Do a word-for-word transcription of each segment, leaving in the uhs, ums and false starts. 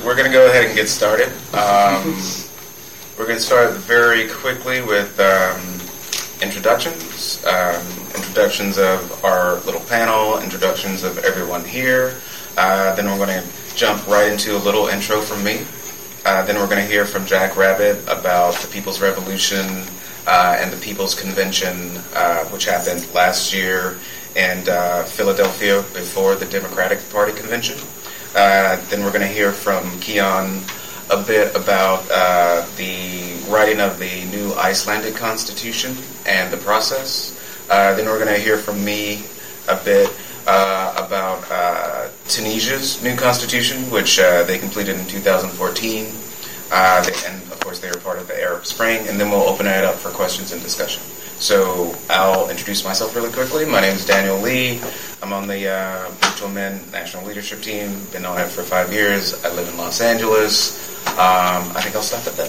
we're going to go ahead and get started. Um, we're going to start very quickly with um, introductions. Um, introductions of our little panel, introductions of everyone here. Uh, then we're going to jump right into a little intro from me. Uh, then we're going to hear from Jack Rabbit about the People's Revolution uh, and the People's Convention, uh, which happened last year in uh, Philadelphia before the Democratic Party convention. Uh, then we're going to hear from Keon a bit about uh, the writing of the new Icelandic Constitution and the process. Uh, then we're going to hear from me a bit uh, about uh, Tunisia's new constitution, which uh, they completed in two thousand fourteen. Uh, and, of course, they were part of the Arab Spring. And then we'll open it up for questions and discussion. So I'll introduce myself really quickly. My name is Daniel Lee. I'm on the uh, Move to Amend National Leadership Team. Been on it for five years. I live in Los Angeles. Um, I think I'll stop at that.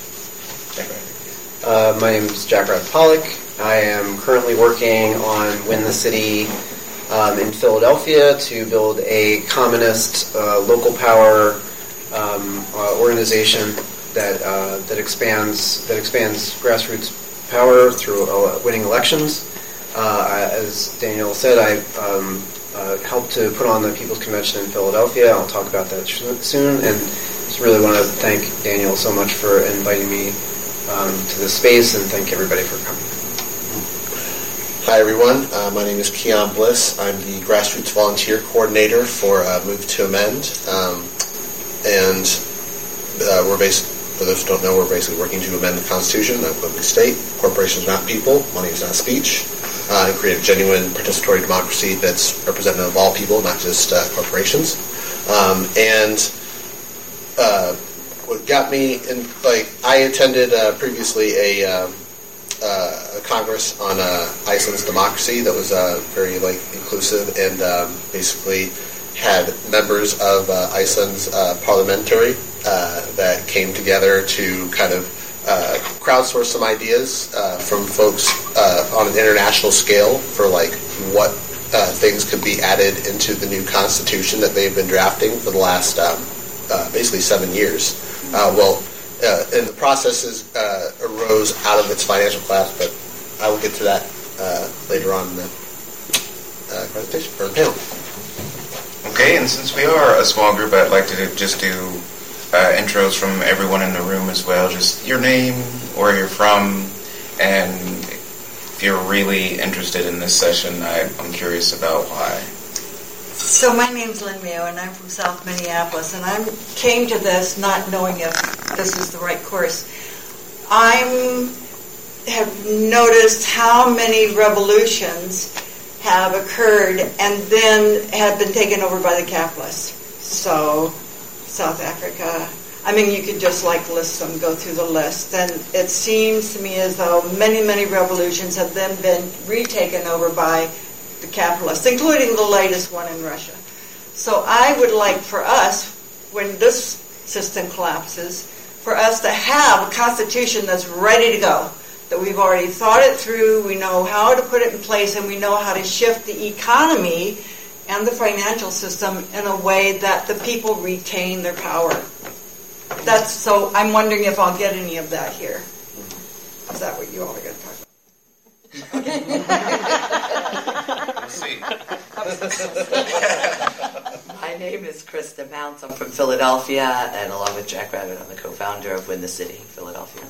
Jack uh, my name is Jack Rabbit Pollock. I am currently working on Win the City um, in Philadelphia to build a communist uh, local power um, uh, organization that uh, that expands that expands grassroots power through uh, winning elections. Uh, as Daniel said, I um, uh, helped to put on the People's Convention in Philadelphia. I'll talk about that sh- soon. And just really want to thank Daniel so much for inviting me um, to this space, and thank everybody for coming. Hi, everyone. Uh, my name is Keon Bliss. I'm the Grassroots Volunteer Coordinator for uh, Move to Amend. Um, and uh, we're based, for those who don't know, we're basically working to amend the Constitution of the state. Corporations are not people. Money is not speech. Uh, and create a genuine participatory democracy that's representative of all people, not just uh, corporations. Um, and uh, what got me in, like, I attended uh, previously a, um, uh, a congress on uh, Iceland's democracy that was uh, very like inclusive and um, basically had members of uh, Iceland's uh, parliamentary uh, that came together to kind of uh, crowdsource some ideas uh, from folks uh, on an international scale for like what uh, things could be added into the new constitution that they've been drafting for the last um, uh, basically seven years. Uh, well, uh, and the processes uh, arose out of its financial collapse, but I will get to that uh, later on in the uh, presentation or the panel. Okay, and since we are a small group, I'd like to just do uh, intros from everyone in the room as well. Just your name, where you're from, and if you're really interested in this session, I, I'm curious about why. So my name's Lynn Mayo, and I'm from South Minneapolis, and I came to this not knowing if this is the right course. I have noticed how many revolutions have occurred and then have been taken over by the capitalists. So, South Africa, I mean, you could just like list them, go through the list. And it seems to me as though many, many revolutions have then been retaken over by the capitalists, including the latest one in Russia. So I would like for us, when this system collapses, for us to have a constitution that's ready to go, that we've already thought it through, we know how to put it in place, and we know how to shift the economy and the financial system in a way that the people retain their power. That's so. I'm wondering if I'll get any of that here. Is that what you all are going to talk about? Okay. Let's see. My name is Krista Mounts. I'm from Philadelphia, and along with Jack Rabbit, I'm the co-founder of Win the City, Philadelphia.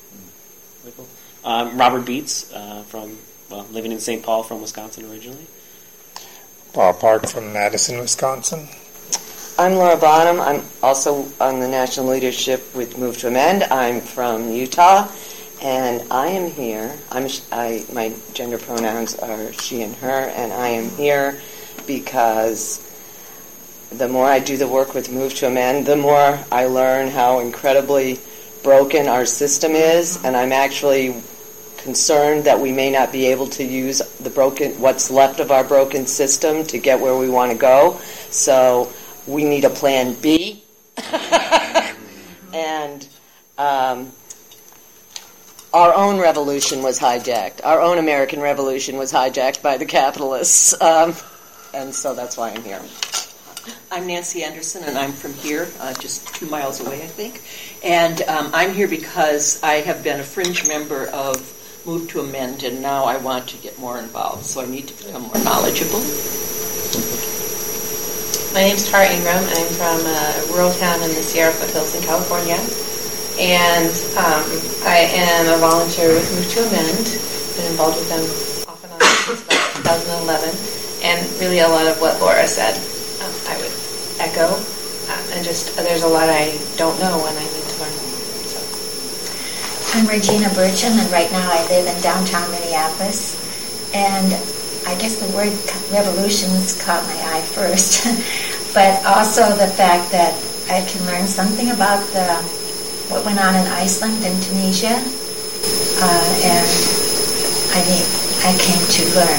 Um, Robert Beets, uh, from well, living in Saint Paul, from Wisconsin originally. Bob Park from Madison, Wisconsin. I'm Laura Bonham. I'm also on the national leadership with Move to Amend. I'm from Utah, and I am here. I'm I my gender pronouns are she and her, and I am here because the more I do the work with Move to Amend, the more I learn how incredibly broken our system is, and I'm actually concerned that we may not be able to use the broken, what's left of our broken system to get where we want to go. So we need a plan B. And um, our own revolution was hijacked. Our own American revolution was hijacked by the capitalists. Um, and so that's why I'm here. I'm Nancy Anderson, and I'm from here, uh, just two miles away, I think. And um, I'm here because I have been a fringe member of Move to Amend, and now I want to get more involved, so I need to become more knowledgeable. My name's Tara Ingram. I'm from a rural town in the Sierra foothills in California. And um, I am a volunteer with Move to Amend. Been involved with them off and on since about two thousand eleven. And really a lot of what Laura said, um, I would echo. Um, and just, there's a lot I don't know and I need to learn. So. I'm Regina Burcham, and right now I live in downtown Minneapolis. And I guess the word revolutions caught my eye first, but also the fact that I can learn something about the, what went on in Iceland and Tunisia, uh, and I mean, I came to learn.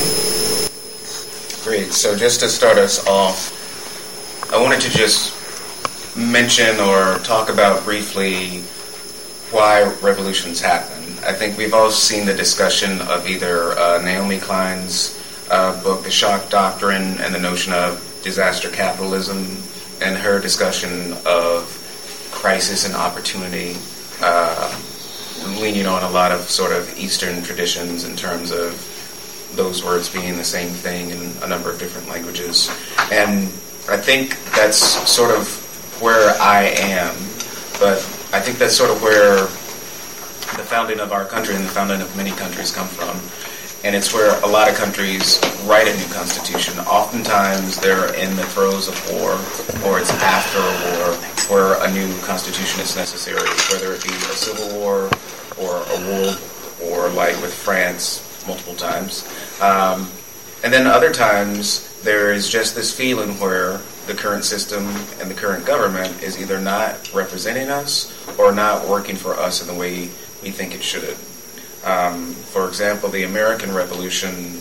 Great. So just to start us off, I wanted to just mention or talk about briefly why revolutions happen. I think we've all seen the discussion of either uh, Naomi Klein's Uh, book, The Shock Doctrine, and the notion of disaster capitalism, and her discussion of crisis and opportunity, uh, leaning on a lot of sort of Eastern traditions in terms of those words being the same thing in a number of different languages. And I think that's sort of where I am, but I think that's sort of where the founding of our country and the founding of many countries come from. And it's where a lot of countries write a new constitution. Oftentimes they're in the throes of war, or it's after a war, where a new constitution is necessary, whether it be a civil war or a world war, like with France multiple times. Um, and then other times there is just this feeling where the current system and the current government is either not representing us or not working for us in the way we think it should. Um, for example, the American Revolution,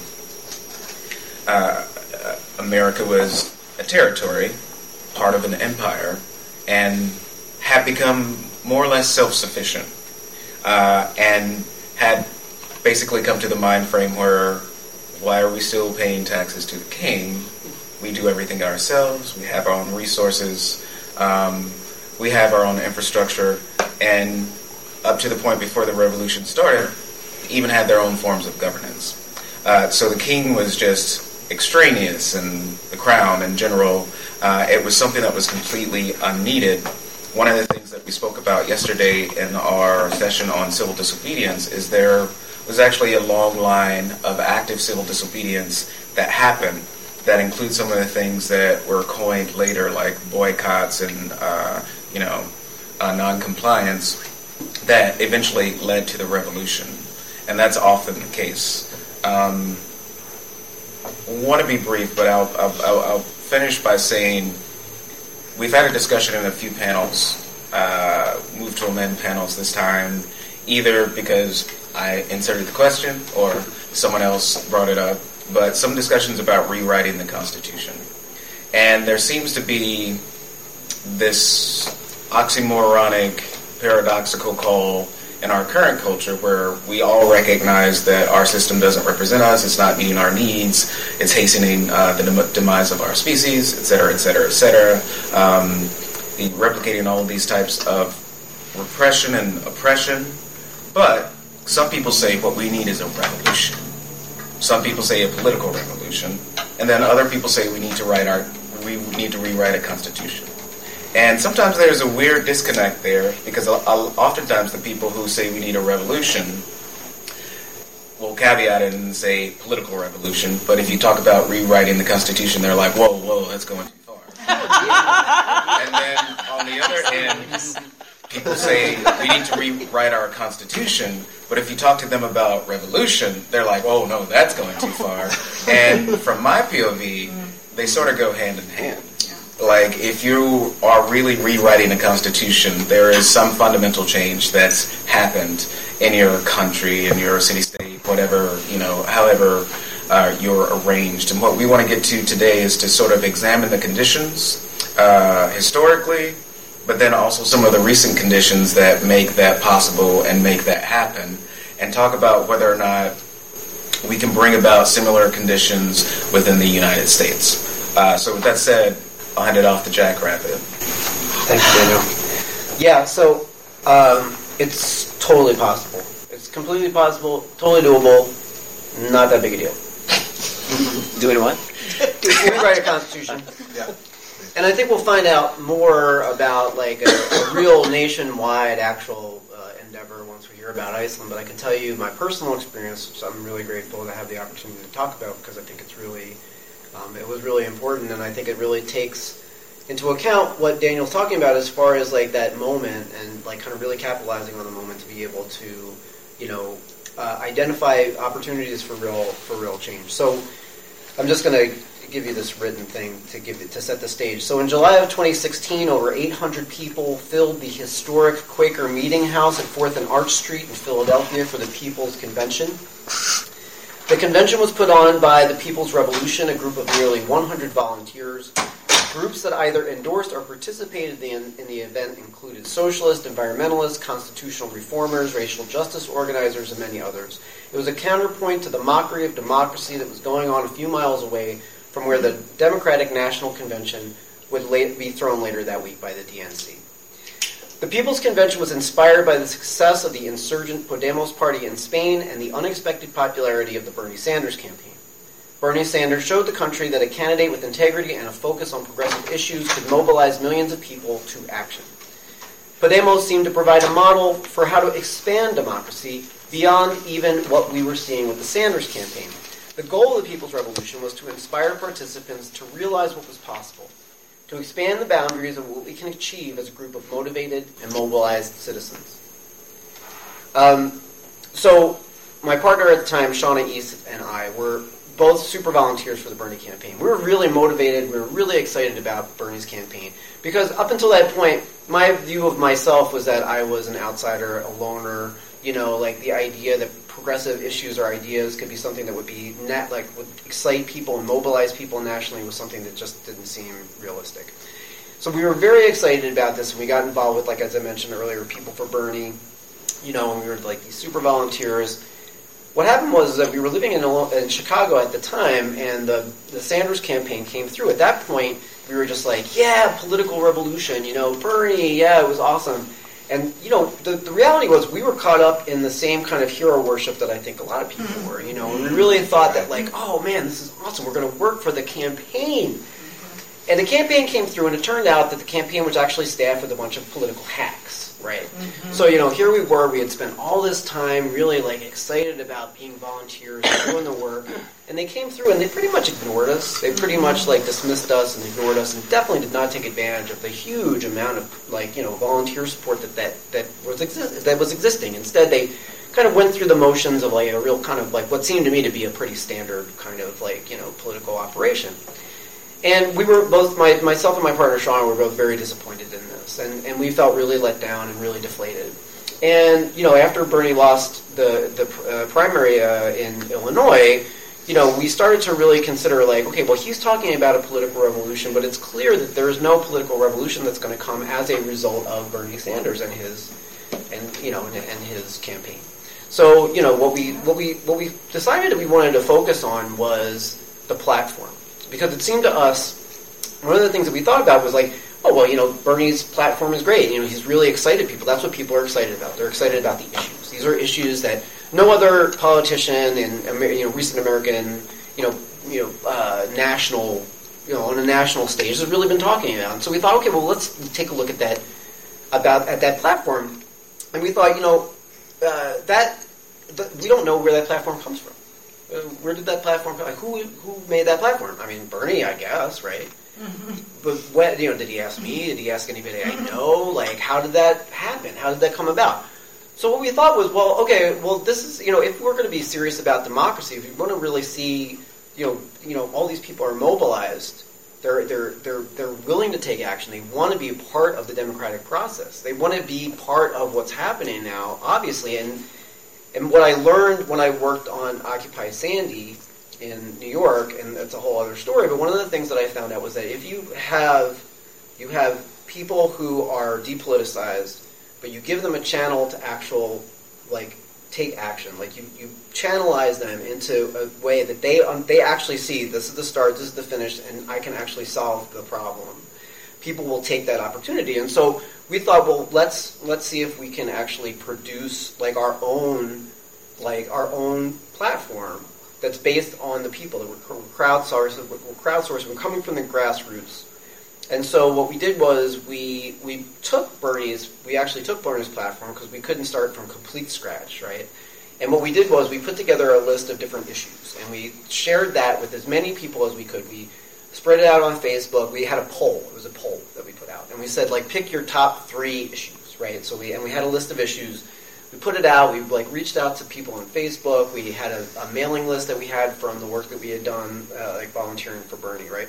uh, America was a territory, part of an empire, and had become more or less self-sufficient, uh, and had basically come to the mind frame where, why are we still paying taxes to the king? We do everything ourselves, we have our own resources, um, we have our own infrastructure, and up to the point before the revolution started, even had their own forms of governance. Uh, so the king was just extraneous, and the crown in general, uh, it was something that was completely unneeded. One of the things that we spoke about yesterday in our session on civil disobedience is there was actually a long line of active civil disobedience that happened that includes some of the things that were coined later, like boycotts and uh, you know uh, non-compliance, that eventually led to the revolution. And that's often the case. Um, I want to be brief, but I'll, I'll, I'll finish by saying we've had a discussion in a few panels, uh, Move to Amend panels this time, either because I inserted the question or someone else brought it up, but some discussions about rewriting the Constitution. And there seems to be this oxymoronic, paradoxical call in our current culture where we all recognize that our system doesn't represent us, it's not meeting our needs, it's hastening uh, the dem- demise of our species, et cetera, et cetera, et cetera. Um, the, replicating all of these types of repression and oppression. But some people say what we need is a revolution. Some people say a political revolution. And then other people say we need to write our we need to rewrite a constitution. And sometimes there's a weird disconnect there, because oftentimes the people who say we need a revolution will caveat it and say political revolution, but if you talk about rewriting the Constitution, they're like, whoa, whoa, that's going too far. And then on the other end, people say we need to rewrite our Constitution, but if you talk to them about revolution, they're like, oh, no, that's going too far. And from my P O V, they sort of go hand in hand. Like, if you are really rewriting a constitution, there is some fundamental change that's happened in your country, in your city-state, whatever, you know, however uh, you're arranged. And what we want to get to today is to sort of examine the conditions uh, historically, but then also some of the recent conditions that make that possible and make that happen, and talk about whether or not we can bring about similar conditions within the United States. Uh, so with that said, I'll hand it off to Jackrabbit. Thank you, Daniel. Yeah, so um, it's totally possible. It's completely possible, totally doable, not that big a deal. Doing what? Rewrite a constitution. Yeah. And I think we'll find out more about like a, a real nationwide actual uh, endeavor once we hear about Iceland. But I can tell you my personal experience, which I'm really grateful to have the opportunity to talk about because I think it's really, um, it was really important, and I think it really takes into account what Daniel's talking about as far as like that moment and like kind of really capitalizing on the moment to be able to, you know, uh, identify opportunities for real for real change. So I'm just going to give you this written thing to give it, to set the stage. So in July of twenty sixteen, over eight hundred people filled the historic Quaker Meeting House at fourth and Arch Street in Philadelphia for the People's Convention. The convention was put on by the People's Revolution, a group of nearly one hundred volunteers. Groups that either endorsed or participated in, in the event included socialists, environmentalists, constitutional reformers, racial justice organizers, and many others. It was a counterpoint to the mockery of democracy that was going on a few miles away from where the Democratic National Convention would late, be thrown later that week by the D N C. The People's Convention was inspired by the success of the insurgent Podemos party in Spain and the unexpected popularity of the Bernie Sanders campaign. Bernie Sanders showed the country that a candidate with integrity and a focus on progressive issues could mobilize millions of people to action. Podemos seemed to provide a model for how to expand democracy beyond even what we were seeing with the Sanders campaign. The goal of the People's Revolution was to inspire participants to realize what was possible, to expand the boundaries of what we can achieve as a group of motivated and mobilized citizens. Um, so, my partner at the time, Shauna East, and I were both super volunteers for the Bernie campaign. We were really motivated, we were really excited about Bernie's campaign, because up until that point, my view of myself was that I was an outsider, a loner, you know, like the idea that progressive issues or ideas could be something that would be net, like would excite people and mobilize people nationally was something that just didn't seem realistic. So we were very excited about this, and we got involved with, like as I mentioned earlier, People for Bernie, you know, and we were like these super volunteers. What happened was that we were living in, in Chicago at the time, and the, the Sanders campaign came through. At that point, we were just like, yeah, political revolution, you know, Bernie, yeah, it was awesome. And, you know, the, the reality was we were caught up in the same kind of hero worship that I think a lot of people were, you know, and we really thought that, like, oh, man, this is awesome, we're going to work for the campaign. And the campaign came through, and it turned out that the campaign was actually staffed with a bunch of political hacks, right? Mm-hmm. So, you know, here we were, we had spent all this time really, like, excited about being volunteers and doing the work, and they came through and they pretty much ignored us. They pretty much, like, dismissed us and ignored us, and definitely did not take advantage of the huge amount of, like, you know, volunteer support that that, that was exi- that was existing. Instead, they kind of went through the motions of, like, a real kind of, like, what seemed to me to be a pretty standard kind of, like, you know, political operation. And we were both, my, myself and my partner Sean were both very disappointed in this, and, and we felt really let down and really deflated. And, you know, after Bernie lost the, the uh, primary uh, in Illinois, you know, we started to really consider, like, okay, well, he's talking about a political revolution, but it's clear that there is no political revolution that's going to come as a result of Bernie Sanders and his, and you know, and, and his campaign. So, you know, what we what we what we decided that we wanted to focus on was the platform. Because it seemed to us, one of the things that we thought about was like, oh, well, you know, Bernie's platform is great. You know, he's really excited people. That's what people are excited about. They're excited about the issues. These are issues that no other politician in, you know, recent American, you know, you know, uh, national, you know, on a national stage has really been talking about. And so we thought, okay, well, let's take a look at that, about at that platform. And we thought, you know, uh, that the, we don't know where that platform comes from. Uh, where did that platform come? Like, who who made that platform? I mean, Bernie, I guess, right? Mm-hmm. But what, you know, did he ask me? Did he ask anybody I know? Like, how did that happen? How did that come about? So what we thought was, well, okay, well, this is, you know, if we're going to be serious about democracy, if we want to really see, you know, you know, all these people are mobilized. They're they're they're they're willing to take action. They want to be a part of the democratic process. They want to be part of what's happening now, obviously, and. And what I learned when I worked on Occupy Sandy in New York, and that's a whole other story, but one of the things that I found out was that if you have you have people who are depoliticized, but you give them a channel to actual, like, take action, like you, you channelize them into a way that they um, they actually see, this is the start, this is the finish, and I can actually solve the problem. people will take that opportunity. And so we thought, well, let's let's see if we can actually produce like our own like our own platform that's based on the people that we're crowdsourcing. We're crowdsourcing. We're coming from the grassroots. And so what we did was we we took Bernie's, we actually took Bernie's platform because we couldn't start from complete scratch, right? And what we did was we put together a list of different issues, and we shared that with as many people as we could. We spread it out on Facebook. We had a poll. It was a poll that we put out. And we said, like, pick your top three issues, right? So we and we had a list of issues. We put it out. We, like, reached out to people on Facebook. We had a, a mailing list that we had from the work that we had done, uh, like, volunteering for Bernie, right?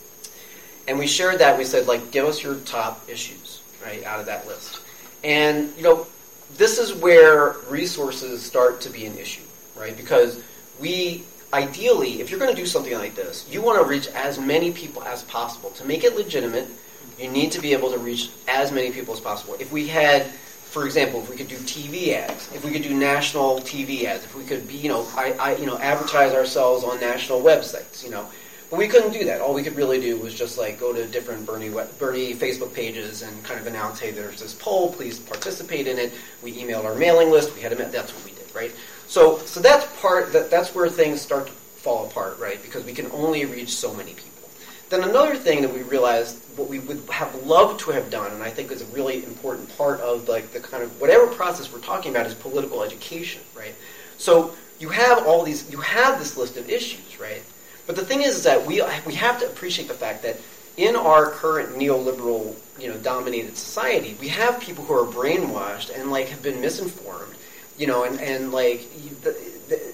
And we shared that. We said, like, give us your top issues, right, out of that list. And, you know, this is where resources start to be an issue, right? Because we, ideally, if you're going to do something like this, you want to reach as many people as possible. To make it legitimate, you need to be able to reach as many people as possible. If we had, for example, if we could do T V ads, if we could do national T V ads, if we could be, you know, I, I you know, advertise ourselves on national websites, you know, but we couldn't do that. All we could really do was just like go to different Bernie Bernie Facebook pages and kind of announce, hey, there's this poll, please participate in it. We emailed our mailing list. We had a that's what we did, right? So so that's part that that's where things start to fall apart, right? Because we can only reach so many people. Then another thing that we realized, what we would have loved to have done, and I think is a really important part of like the kind of whatever process we're talking about is political education, right? So you have all these, you have this list of issues, right? But the thing is, is that we we have to appreciate the fact that in our current neoliberal, you know, dominated society, we have people who are brainwashed and like have been misinformed, you know, and and like the, the,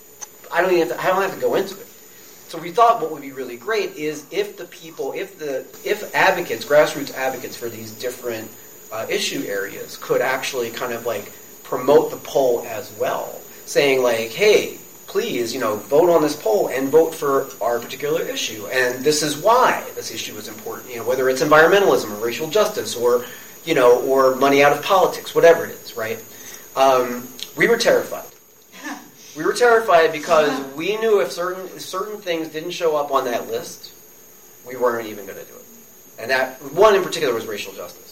I don't even have to, I don't have to go into it. So we thought what would be really great is if the people, if the if advocates, grassroots advocates for these different uh, issue areas could actually kind of like promote the poll as well, saying like, hey, please, you know, vote on this poll and vote for our particular issue. And this is why this issue is important. You know, whether it's environmentalism or racial justice or, you know, or money out of politics, whatever it is, right? Um, we were terrified. We were terrified because we knew if certain if certain things didn't show up on that list, we weren't even going to do it. And that one in particular was racial justice.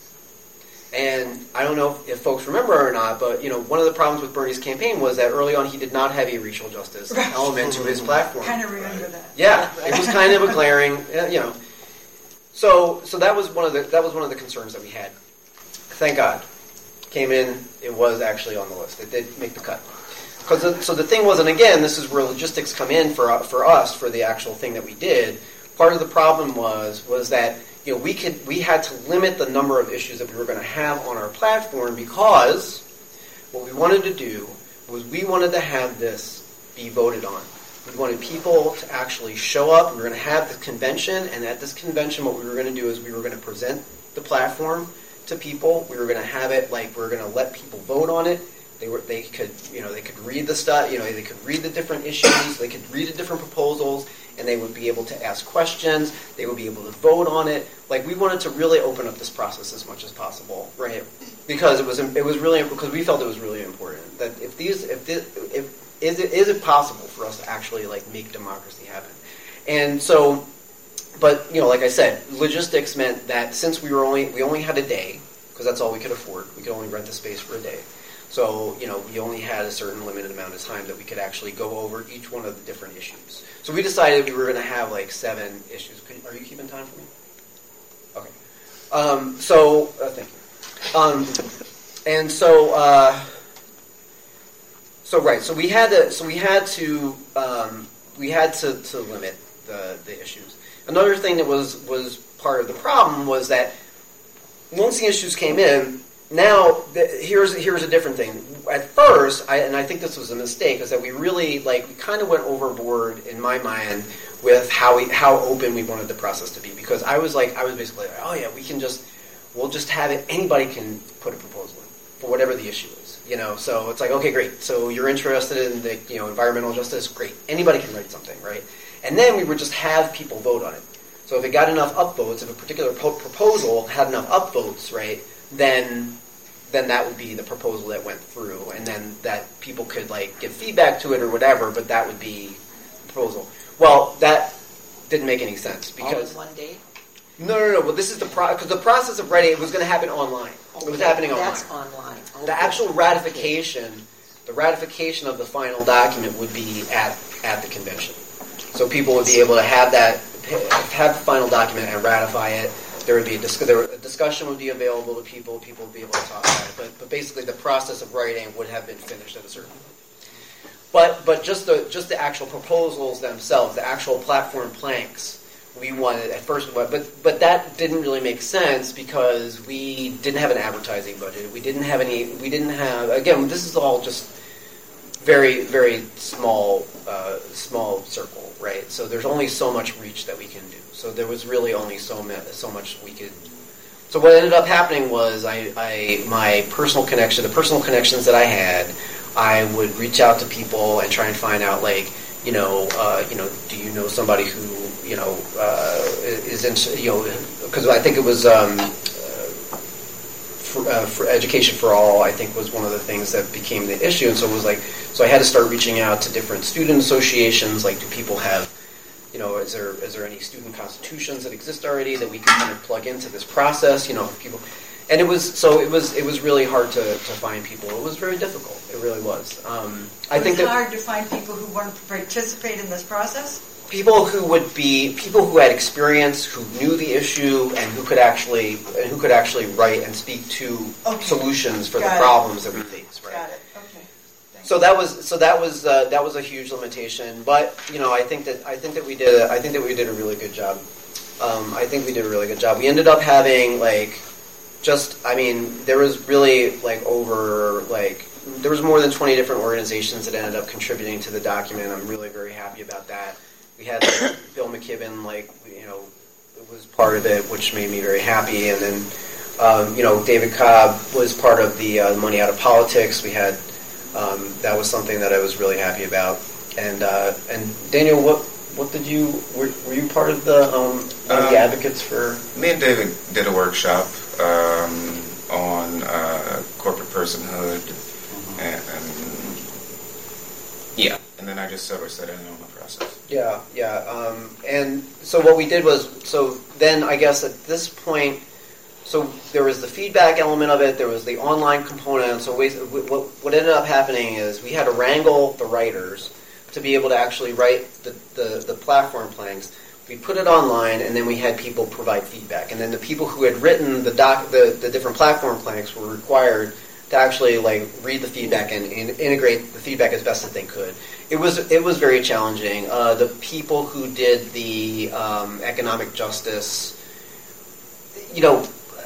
And I don't know if, if folks remember or not, but you know, one of the problems with Bernie's campaign was that early on he did not have a racial justice right. element to his platform. Kind of remember that. Yeah, it was kind of a glaring, you know. So, so that was one of the that was one of the concerns that we had. Thank God, came in. It was actually on the list. It did make the cut. Because so the thing was, and again, this is where logistics come in for for us for the actual thing that we did. Part of the problem was was that. You know, we could we had to limit the number of issues that we were going to have on our platform because what we wanted to do was we wanted to have this be voted on. We wanted people to actually show up. We were going to have the convention, and at this convention, what we were going to do is we were going to present the platform to people. We were going to have it like we were going to let people vote on it. They were they could you know they could read the stuff. You know they could read the different issues. They could read the different proposals. And they would be able to ask questions. They would be able to vote on it. Like we wanted to really open up this process as much as possible, right? Because it was it was really because we felt it was really important that if these if this, if is it is it possible for us to actually like make democracy happen? And so, but you know, like I said, logistics meant that since we were only we only had a day because that's all we could afford. We could only rent the space for a day. So, you know, we only had a certain limited amount of time that we could actually go over each one of the different issues. So we decided we were going to have like seven issues. Could, are you keeping time for me? Okay. Um, so, uh, thank you. Um, and so, uh, so right. So we had to. So we had to. Um, we had to, to limit the the issues. Another thing that was was part of the problem was that once the issues came in. Now, here's here's a different thing. At first, I, and I think this was a mistake, is that we really, like, we kind of went overboard, in my mind, with how we how open we wanted the process to be. Because I was like, I was basically like, oh yeah, we can just, we'll just have it, anybody can put a proposal in, for whatever the issue is. You know, so it's like, okay, great. So you're interested in the, you know, environmental justice, great. Anybody can write something, right? And then we would just have people vote on it. So if it got enough upvotes, if a particular po- proposal had enough upvotes, right, then then that would be the proposal that went through, and then that people could like give feedback to it or whatever, but that would be the proposal. Well, that didn't make any sense because all in one day. No, no, no. Well, this is the pro because the process of writing it was going to happen online. It was happening online. That's online. Okay. The actual ratification, the ratification of the final document would be at at the convention. So people would be able to have that, have the final document and ratify it. There would be a, dis- there, a discussion would be available to people. People would be able to talk about it. But, but basically, the process of writing would have been finished at a certain point. But but just the just the actual proposals themselves, the actual platform planks, we wanted at first. But but that didn't really make sense because we didn't have an advertising budget. We didn't have any. We didn't have. Again, this is all just very very small uh, small circle, right? So there's only so much reach that we can do. So there was really only so ma- so much we could. So what ended up happening was I, I my personal connection, the personal connections that I had, I would reach out to people and try and find out, like, you know, uh, you know, do you know somebody who, you know, uh, is in, you know, because I think it was um, uh, for, uh, for Education for All, I think was one of the things that became the issue, and so it was like, so I had to start reaching out to different student associations, like, do people have, you know, is there is there any student constitutions that exist already that we can kind of plug into this process, you know, people. And it was so it was it was really hard to, to find people. It was very difficult. It really was. Um, I it think was that hard to find people who wanted to participate in this process. People who would be people who had experience, who knew the issue, and who could actually and who could actually write and speak to okay. solutions for Got the it. problems that we face. Right. Got it. Okay. Thank So that was so that was uh, that was a huge limitation. But you know, I think that I think that we did a, I think that we did a really good job. Um, I think we did a really good job. We ended up having like. Just, I mean, there was really, like, over, like, there was more than twenty different organizations that ended up contributing to the document. I'm really very happy about that. We had like, Bill McKibben, like, you know, was part of it, which made me very happy. And then, um, you know, David Cobb was part of the uh, Money Out of Politics. We had, um, that was something that I was really happy about. And, uh, and Daniel, what what did you, were, were you part of the, um, one of the Um, advocates for? Me and David did a workshop um, on uh, corporate personhood, mm-hmm. and, and yeah, and then I just sort of set in on the process. Yeah, yeah, um, and so what we did was, so then I guess at this point, so there was the feedback element of it, there was the online component, so we, what, what ended up happening is we had to wrangle the writers to be able to actually write the, the, the platform planks. We put it online, and then we had people provide feedback. And then the people who had written the doc, the, the different platform planks were required to actually like read the feedback and, and integrate the feedback as best as they could. It was it was very challenging. Uh, the people who did the um, economic justice, you know,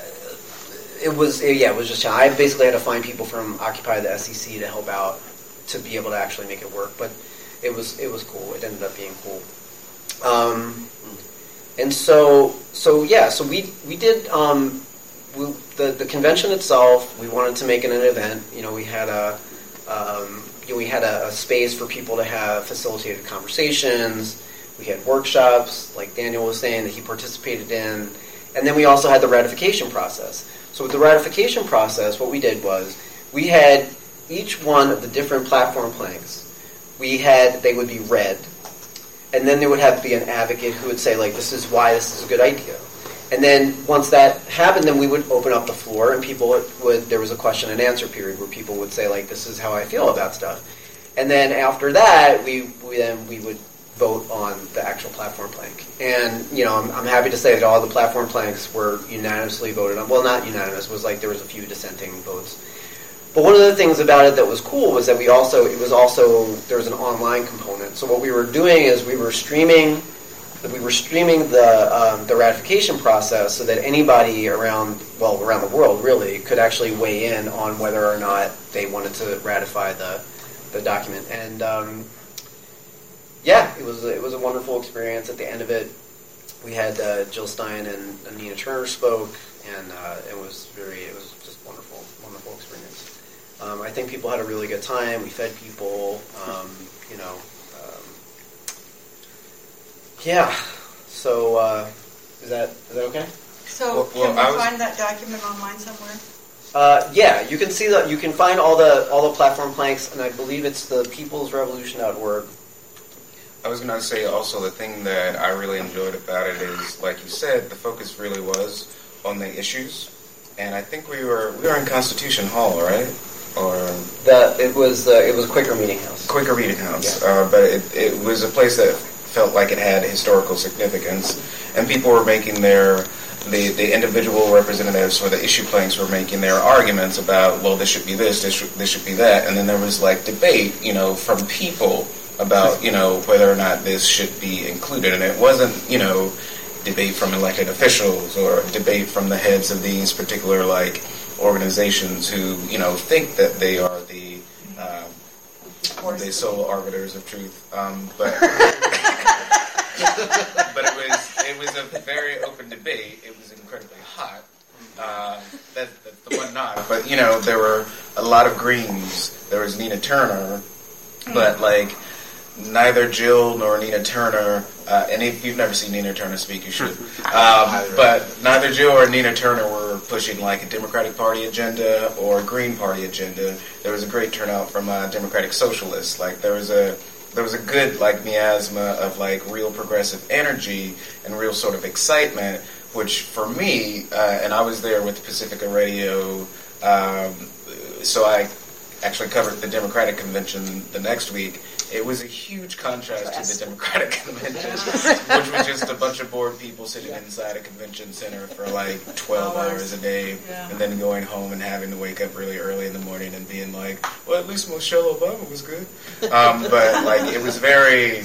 it was yeah, it was just I basically had to find people from Occupy the S E C to help out to be able to actually make it work. But it was it was cool. It ended up being cool. Um, and so, so yeah, so we we did um, we, the the convention itself. We wanted to make it an event. You know, we had a um, you know, we had a, a space for people to have facilitated conversations. We had workshops, like Daniel was saying, that he participated in, and then we also had the ratification process. So with the ratification process, what we did was we had each one of the different platform planks. We had they would be read. And then there would have to be an advocate who would say, like, this is why this is a good idea. And then once that happened, then we would open up the floor, and people would, would there was a question and answer period where people would say, like, this is how I feel about stuff. And then after that, we, we then we would vote on the actual platform plank. And, you know, I'm, I'm happy to say that all the platform planks were unanimously voted on. Well, not unanimous. It was like there was a few dissenting votes. But one of the things about it that was cool was that we also, it was also, there was an online component. So what we were doing is we were streaming, we were streaming the um, the ratification process so that anybody around, well, around the world really, could actually weigh in on whether or not they wanted to ratify the the document. And um, yeah, it was it was a wonderful experience. At the end of it, we had uh, Jill Stein and Nina Turner spoke, and uh, it was very, it was just wonderful, wonderful experience. Um, I think people had a really good time. We fed people, um, you know. Um, yeah. So uh, is that is that okay? So Well, well, can I we was- find that document online somewhere? Uh, yeah, you can see that. You can find all the all the platform planks, and I believe it's the peoples revolution dot org. I was going to say also the thing that I really enjoyed about it is, like you said, the focus really was on the issues, and I think we were we were in Constitution Hall, right? Or the it was uh, it was Quaker Meeting House. Quaker Meeting House, yeah. uh, but it, it was a place that felt like it had historical significance, and people were making their the the individual representatives for the issue planks were making their arguments about, well, this should be this, this should, this should be that, and then there was like debate, you know, from people about, you know, whether or not this should be included, and it wasn't, you know, debate from elected officials or debate from the heads of these particular like organizations who, you know, think that they are the um, the sole arbiters of truth, um, but. But it was it was a very open debate. It was incredibly hot. Uh, that, that's the one not. But you know, there were a lot of Greens. There was Nina Turner, but like neither Jill nor Nina Turner. Uh, and if you've never seen Nina Turner speak, you should. Um, but neither Jill or Nina Turner were pushing like a Democratic Party agenda or a Green Party agenda. There was a great turnout from uh, Democratic Socialists. Like there was a. There was a good like miasma of like real progressive energy and real sort of excitement, which for me, uh, and I was there with Pacifica Radio, um, so I actually covered the Democratic convention the next week. It was a huge contrast to the Democratic convention, which was just a bunch of bored people sitting inside a convention center for like twelve hours a day, yeah. and then going home and having to wake up really early in the morning and being like, well, at least Michelle Obama was good. Um, but like, it was very,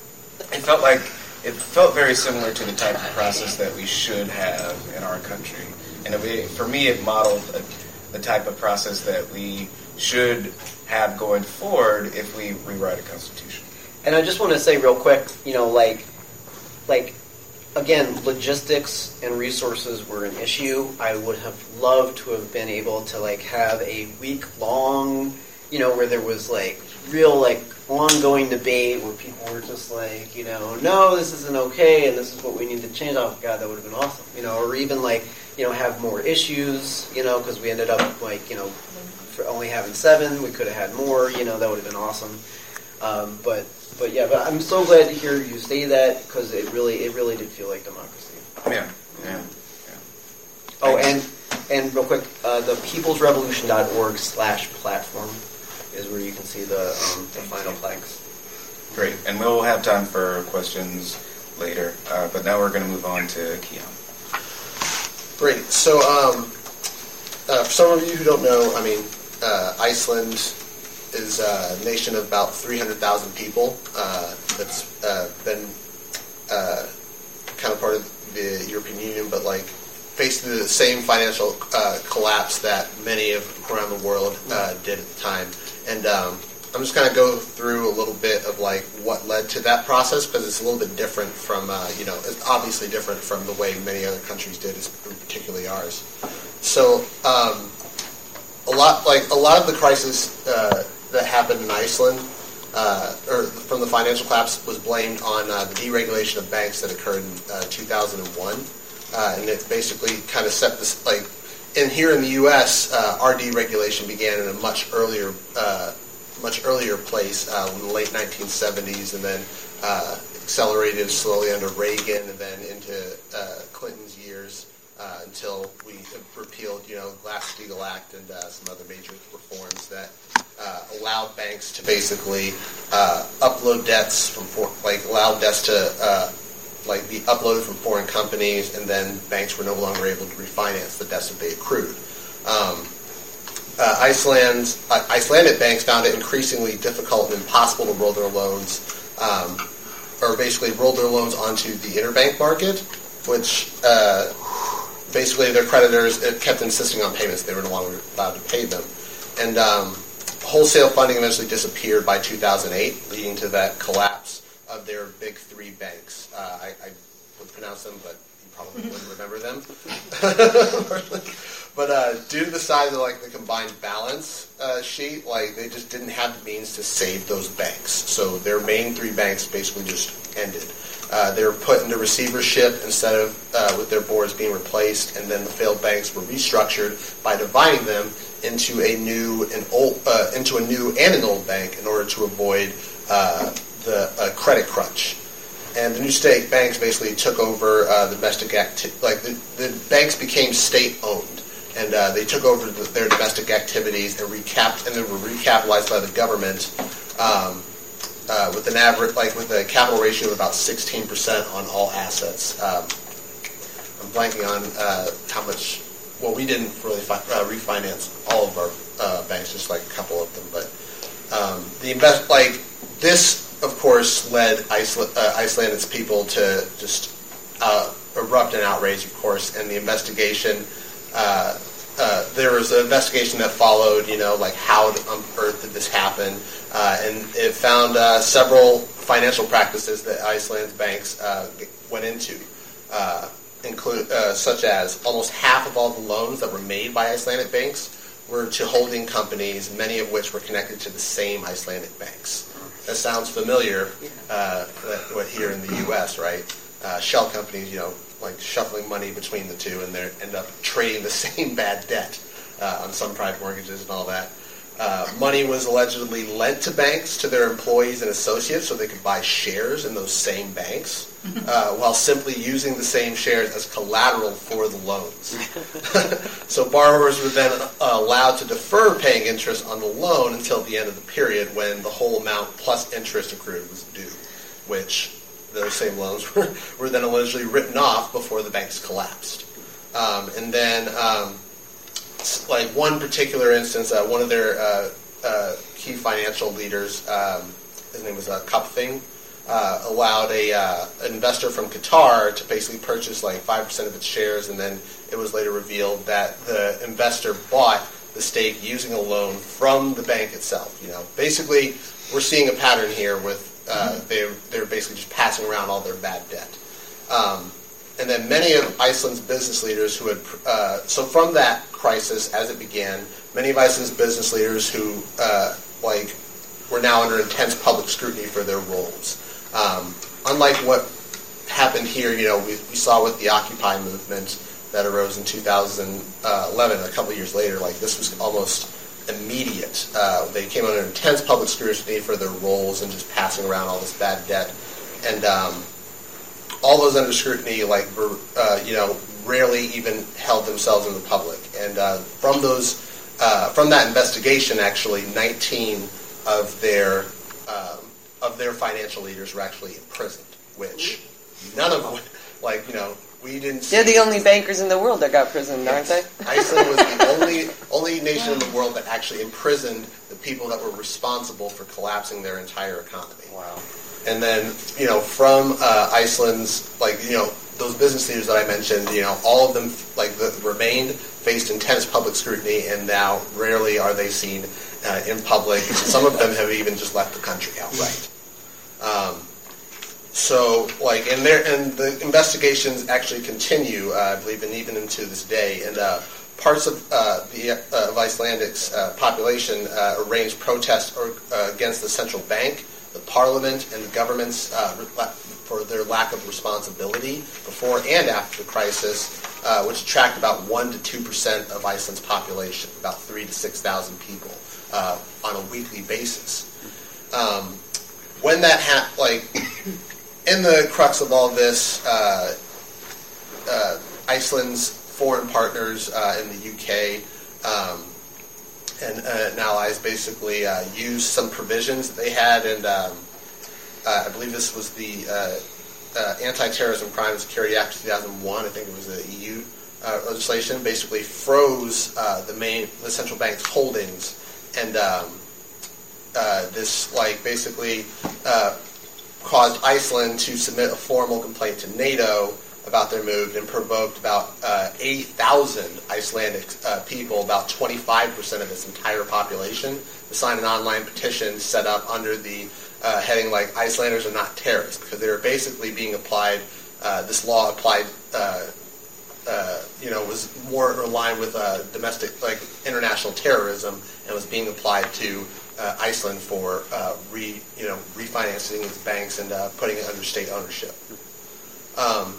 it felt like, it felt very similar to the type of process that we should have in our country. And it, for me, it modeled a, the type of process that we should have going forward if we rewrite a constitution. And I just want to say real quick, you know, like, like, again, logistics and resources were an issue. I would have loved to have been able to, like, have a week-long, you know, where there was, like, real, like, ongoing debate where people were just like, you know, no, this isn't okay, and this is what we need to change. Oh, God, that would have been awesome. You know, or even, like, you know, have more issues, you know, because we ended up, like, you know, for only having seven, we could have had more, you know, that would have been awesome. Um, but, but yeah, but I'm so glad to hear you say that, because it really, it really did feel like democracy. Yeah, yeah, yeah. Oh, and, and real quick, uh, the peoplesrevolution.org slash platform is where you can see the, um, the final flags. Great, and we'll have time for questions later, uh, but now we're going to move on to Keon. Great, so, um, uh, for some of you who don't know, I mean, Uh, Iceland is a nation of about three hundred thousand people uh, that's uh, been uh, kind of part of the European Union, but like faced the same financial uh, collapse that many of around the world uh, did at the time. And um, I'm just going to go through a little bit of like what led to that process, because it's a little bit different from, uh, you know, it's obviously different from the way many other countries did, particularly ours. So, um, A lot, like a lot of the crisis uh, that happened in Iceland, uh, or from the financial collapse, was blamed on uh, the deregulation of banks that occurred in uh, two thousand one, uh, and it basically kind of set this. Like, and here in the U S, uh, our deregulation began in a much earlier, uh, much earlier place uh, in the late nineteen seventies, and then uh, accelerated slowly under Reagan, and then into uh, Clinton's years. Uh, until we repealed, you know, Glass-Steagall Act and uh, some other major reforms that uh, allowed banks to basically uh, upload debts from, for, like, allowed debts to, uh, like, be uploaded from foreign companies, and then banks were no longer able to refinance the debts that they accrued. Um, uh, Iceland, uh, Icelandic banks found it increasingly difficult and impossible to roll their loans, um, or basically roll their loans onto the interbank market, which uh, basically their creditors kept insisting on payments. They were no longer allowed to pay them. And um, wholesale funding eventually disappeared by two thousand eight, leading to that collapse of their big three banks. Uh, I, I would pronounce them, but you probably wouldn't remember them. But uh, due to the size of like the combined balance uh, sheet, like they just didn't have the means to save those banks. So their main three banks basically just ended. Uh, they were put into receivership instead of uh, with their boards being replaced, and then the failed banks were restructured by dividing them into a new and old uh, into a new and an old bank in order to avoid uh, the uh, credit crunch. And the new state banks basically took over uh, the domestic acti- like the, the banks became state-owned, and uh, they took over the, their domestic activities and recapped, and they were recapitalized by the government um, uh, with an average, like with a capital ratio of about sixteen percent on all assets. Um, I'm blanking on uh, how much. Well, we didn't really fi- uh, refinance all of our uh, banks, just like a couple of them, but um, the invest like this. Of course, led Iceland, uh, Iceland's people to just uh, erupt in outrage, of course, and the investigation, uh, uh, there was an investigation that followed, you know, like how on earth did this happen, uh, and it found uh, several financial practices that Iceland's banks uh, went into, uh, include uh, such as almost half of all the loans that were made by Icelandic banks were to holding companies, many of which were connected to the same Icelandic banks. That sounds familiar, uh, what here in the U S, right? Uh, shell companies, you know, like shuffling money between the two, and they end up trading the same bad debt uh, on some private mortgages and all that. Uh, money was allegedly lent to banks to their employees and associates so they could buy shares in those same banks, uh, while simply using the same shares as collateral for the loans. So borrowers were then uh, allowed to defer paying interest on the loan until the end of the period when the whole amount plus interest accrued was due, which those same loans were, were then allegedly written off before the banks collapsed. Um, and then... Um, Like one particular instance, uh, one of their uh, uh, key financial leaders, um, his name was uh, Kapfing, uh, allowed a uh, an investor from Qatar to basically purchase like five percent of its shares, and then it was later revealed that the investor bought the stake using a loan from the bank itself. You know, basically, we're seeing a pattern here with uh, mm-hmm. they they're basically just passing around all their bad debt. Um, And then many of Iceland's business leaders who had, uh, so from that crisis as it began, many of Iceland's business leaders who, uh, like, were now under intense public scrutiny for their roles. Um, unlike what happened here, you know, we, we saw with the Occupy movement that arose in two thousand eleven, a couple of years later, like, this was almost immediate. Uh, they came under intense public scrutiny for their roles and just passing around all this bad debt. And, um, all those under scrutiny, like, were, uh, you know, rarely even held themselves in the public. And uh, from those, uh, from that investigation, actually, nineteen of their um, of their financial leaders were actually imprisoned. Which none of them, like, you know, we didn't. See. They're the only bankers in the world that got prisoned, aren't they? Iceland was the only only nation in the world that actually imprisoned the people that were responsible for collapsing their entire economy. Wow. And then, you know, from uh, Iceland's, like, you know, those business leaders that I mentioned, you know, all of them, like, the, remained, faced intense public scrutiny, and now rarely are they seen uh, in public. Some of them have even just left the country outright. Um, so, like, and there, and the investigations actually continue, uh, I believe, and even into this day. And uh, parts of uh, the uh, of Icelandic's uh, population uh, arranged protests or, uh, against the central bank, the parliament, and the governments uh, for their lack of responsibility before and after the crisis, uh, which attract about one to two percent of Iceland's population, about three to six thousand people uh, on a weekly basis. Um, when that ha- like in the crux of all this, uh, uh, Iceland's foreign partners uh, in the U K. Um, and uh, allies basically uh, used some provisions that they had, and um, uh, I believe this was the uh, uh, Anti-Terrorism Crime and Security Act of two thousand one. I think it was the E U uh, legislation. Basically, froze uh, the main, the central bank's holdings, and um, uh, this like basically uh, caused Iceland to submit a formal complaint to NATO about their move, and provoked about uh, eighty thousand Icelandic uh, people, about twenty-five percent of its entire population, to sign an online petition set up under the uh, heading like Icelanders are not terrorists, because they were basically being applied, uh, this law applied, uh, uh, you know, was more aligned with uh, domestic, like international terrorism, and was being applied to uh, Iceland for uh, re, you know, refinancing its banks and uh, putting it under state ownership. Um,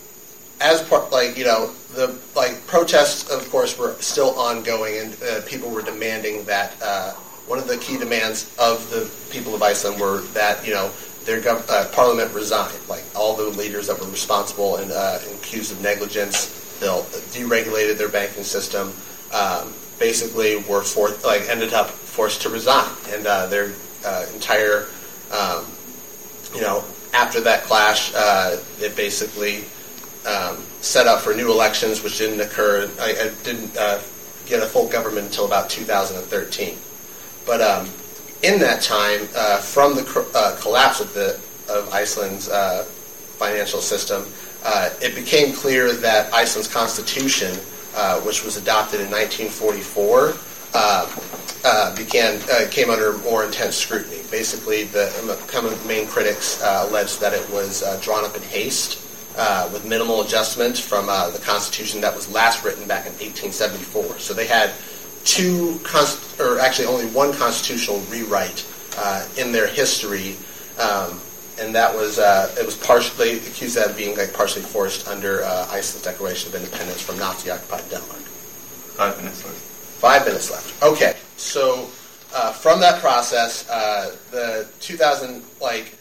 As part, like, you know, the like protests, of course, were still ongoing, and uh, people were demanding that uh, one of the key demands of the people of Iceland were that, you know, their gov- uh, parliament resigned. Like all the leaders that were responsible and uh, accused of negligence, they deregulated their banking system. Um, basically, were forced, like ended up forced to resign, and uh, their uh, entire, um, you know, after that clash, uh, it basically um, set up for new elections, which didn't occur. I, I didn't uh, get a full government until about two thousand thirteen. But um, in that time, uh, from the cr- uh, collapse of the of Iceland's uh, financial system, uh, it became clear that Iceland's constitution, uh, which was adopted in nineteen forty-four, uh, uh, began uh, came under more intense scrutiny. Basically, the um, main critics uh, alleged that it was uh, drawn up in haste, uh, with minimal adjustment from uh, the Constitution that was last written back in eighteen seventy-four. So they had two, const- or actually only one constitutional rewrite uh, in their history, um, and that was uh, it was partially accused of being like partially forced under uh, Iceland's Declaration of Independence from Nazi-occupied Denmark. Five minutes left. Five minutes left. Okay, so uh, from that process, uh, the two thousand like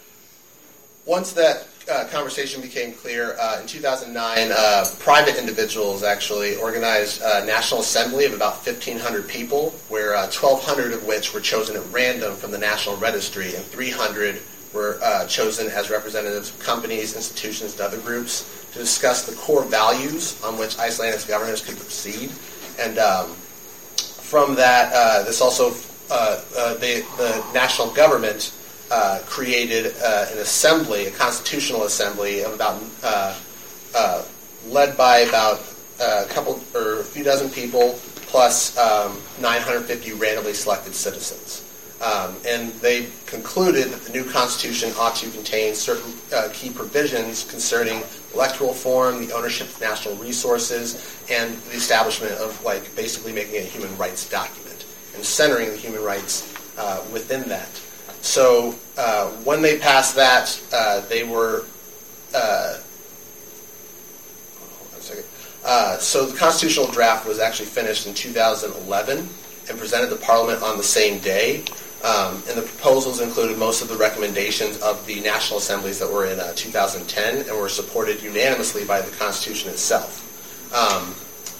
once that uh, conversation became clear, uh, in two thousand nine, uh, private individuals actually organized a National Assembly of about fifteen hundred people, where uh, twelve hundred of which were chosen at random from the National Registry, and three hundred were uh, chosen as representatives of companies, institutions, and other groups to discuss the core values on which Iceland's governance could proceed. And um, from that, uh, this also, uh, uh, the, the national government Uh, created uh, an assembly, a constitutional assembly of about uh, uh, led by about a couple or a few dozen people, plus um, nine hundred fifty randomly selected citizens. Um, and they concluded that the new constitution ought to contain certain uh, key provisions concerning electoral form, the ownership of national resources, and the establishment of, like, basically making it a human rights document and centering the human rights uh, within that. So uh, when they passed that, uh, they were. Uh, hold on a second. Uh, so the constitutional draft was actually finished in two thousand eleven and presented to Parliament on the same day. Um, and the proposals included most of the recommendations of the national assemblies that were in uh, two thousand ten and were supported unanimously by the Constitution itself. Um,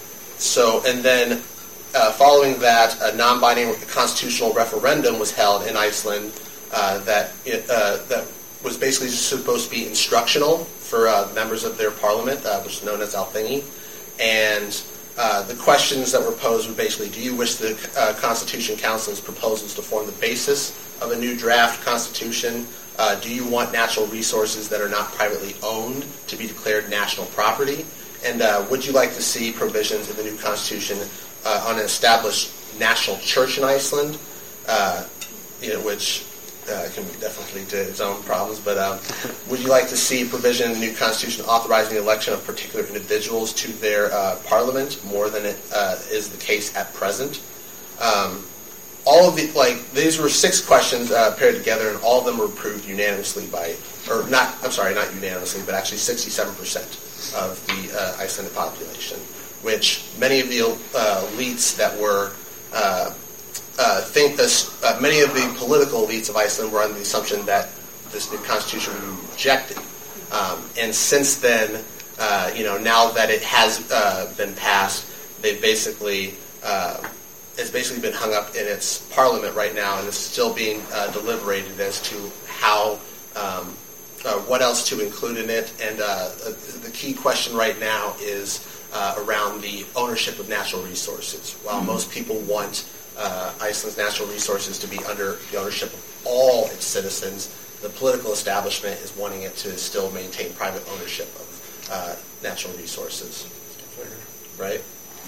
so and then. Uh, following that, a non-binding constitutional referendum was held in Iceland uh, that it, uh, that was basically just supposed to be instructional for uh, members of their parliament, uh, which is known as Alþingi. And uh, the questions that were posed were basically, do you wish the uh, Constitution Council's proposals to form the basis of a new draft constitution? Uh, do you want natural resources that are not privately owned to be declared national property? And uh, would you like to see provisions in the new constitution Uh, on an established national church in Iceland, uh, you know, which uh, can definitely lead to its own problems. But um, would you like to see provision in the new constitution authorizing the election of particular individuals to their uh, parliament more than it uh, is the case at present? Um, all of the like these were six questions uh, paired together, and all of them were approved unanimously by, or not. I'm sorry, not unanimously, but actually sixty-seven percent of the uh, Icelandic population. Which many of the uh, elites that were uh, uh, think this, uh, many of the political elites of Iceland were under the assumption that this new constitution would be rejected. Um, and since then, uh, you know, now that it has uh, been passed, they've basically uh, it's basically been hung up in its parliament right now, and it's still being uh, deliberated as to how. Um, uh, what else to include in it? And uh, the key question right now is. Uh, around the ownership of natural resources. While mm-hmm. most people want uh, Iceland's natural resources to be under the ownership of all its citizens, the political establishment is wanting it to still maintain private ownership of uh, natural resources. Right?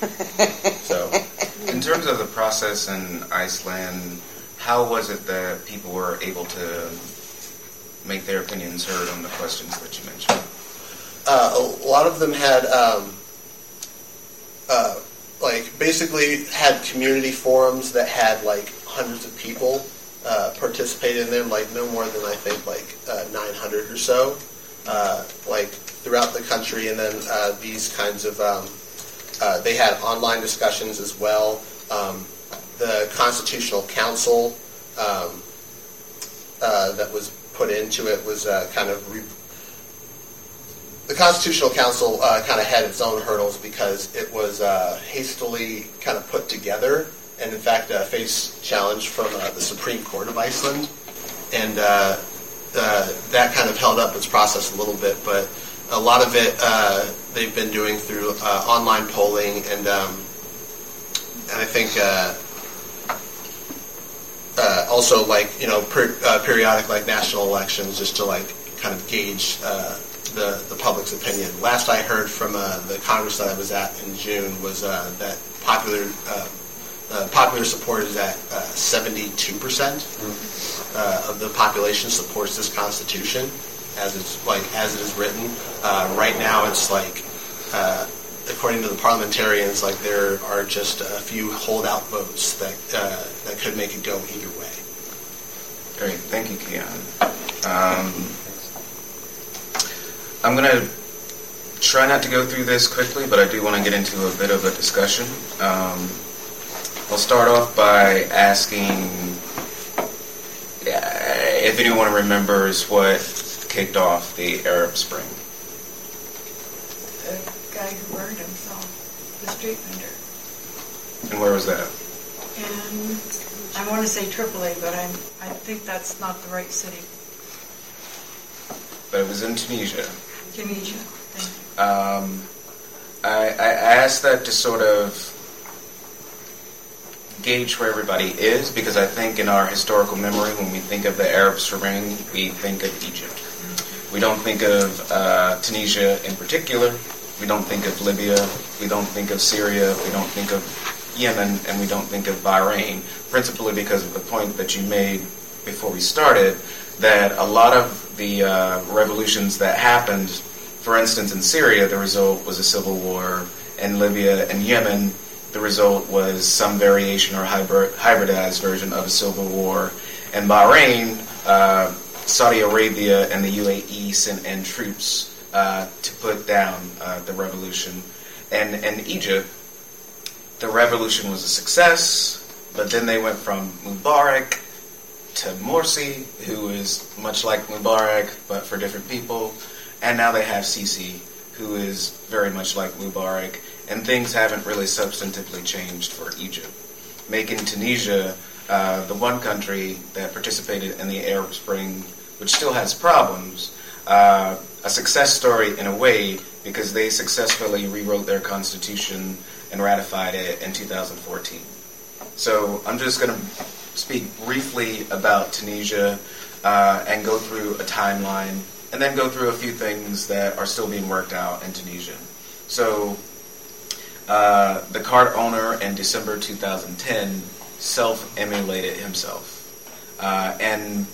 So, in terms of the process in Iceland, how was it that people were able to make their opinions heard on the questions that you mentioned? Uh, a lot of them had... Um, Uh, like basically had community forums that had like hundreds of people uh, participate in them, like no more than I think like uh, nine hundred or so, uh, like throughout the country. And then uh, these kinds of um, uh, they had online discussions as well. Um, the Constitutional Council um, uh, that was put into it was uh, kind of re- the Constitutional Council uh, kind of had its own hurdles because it was uh, hastily kind of put together, and in fact uh, faced challenge from uh, the Supreme Court of Iceland, and uh, uh, that kind of held up its process a little bit. But a lot of it uh, they've been doing through uh, online polling, and um, and I think uh, uh, also like you know per, uh, periodic like national elections just to like kind of gauge. Uh, The, the public's opinion. Last I heard from uh, the Congress that I was at in June was uh, that popular uh, uh, popular support is at uh, seventy-two percent uh, of the population supports this Constitution as it's like as it is written. Uh, right now, it's like uh, according to the parliamentarians, like there are just a few holdout votes that uh, that could make it go either way. Great, thank you, Keon. Um, I'm going to try not to go through this quickly, but I do want to get into a bit of a discussion. Um, I'll start off by asking uh, if anyone remembers what kicked off the Arab Spring. The guy who burned himself, the street vendor. And where was that? And I want to say Tripoli, but I'm, I think that's not the right city. But it was in Tunisia. Tunisia. Thank you. Um, I, I asked that to sort of gauge where everybody is, because I think in our historical memory, when we think of the Arab Spring, we think of Egypt. We don't think of uh, Tunisia in particular. We don't think of Libya. We don't think of Syria. We don't think of Yemen, and we don't think of Bahrain, principally because of the point that you made before we started, that a lot of the uh, revolutions that happened, for instance, in Syria, the result was a civil war. In Libya and Yemen, the result was some variation or hybrid, hybridized version of a civil war. In Bahrain, uh, Saudi Arabia and the U A E sent in troops uh, to put down uh, the revolution. And in Egypt, the revolution was a success, but then they went from Mubarak to Morsi, who is much like Mubarak, but for different people. And now they have Sisi, who is very much like Mubarak. And things haven't really substantively changed for Egypt, making Tunisia uh, the one country that participated in the Arab Spring, which still has problems, uh, a success story in a way, because they successfully rewrote their constitution and ratified it in two thousand fourteen. So I'm just going to speak briefly about Tunisia uh, and go through a timeline, and then go through a few things that are still being worked out in Tunisia. So uh, the cart owner in December two thousand ten self-immolated himself. Uh, and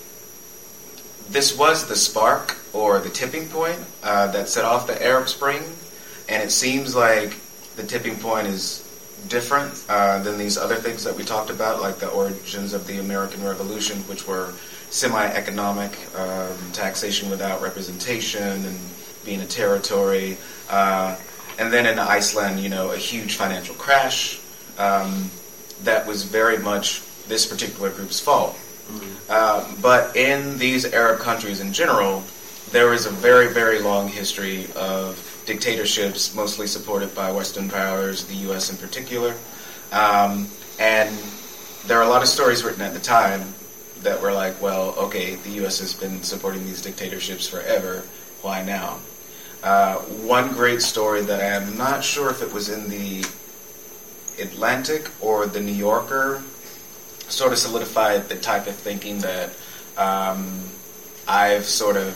this was the spark or the tipping point uh, that set off the Arab Spring, and it seems like the tipping point is different uh, than these other things that we talked about, like the origins of the American Revolution, which were semi-economic, um, taxation without representation, and being a territory. Uh, and then in Iceland, you know, a huge financial crash um, that was very much this particular group's fault. Mm-hmm. Uh, but in these Arab countries in general, there is a very, very long history of dictatorships, mostly supported by Western powers, the U S in particular. Um, and there are a lot of stories written at the time that were like, well, okay, the U S has been supporting these dictatorships forever, why now? Uh, one great story that I'm not sure if it was in the Atlantic or the New Yorker sort of solidified the type of thinking that um, I've sort of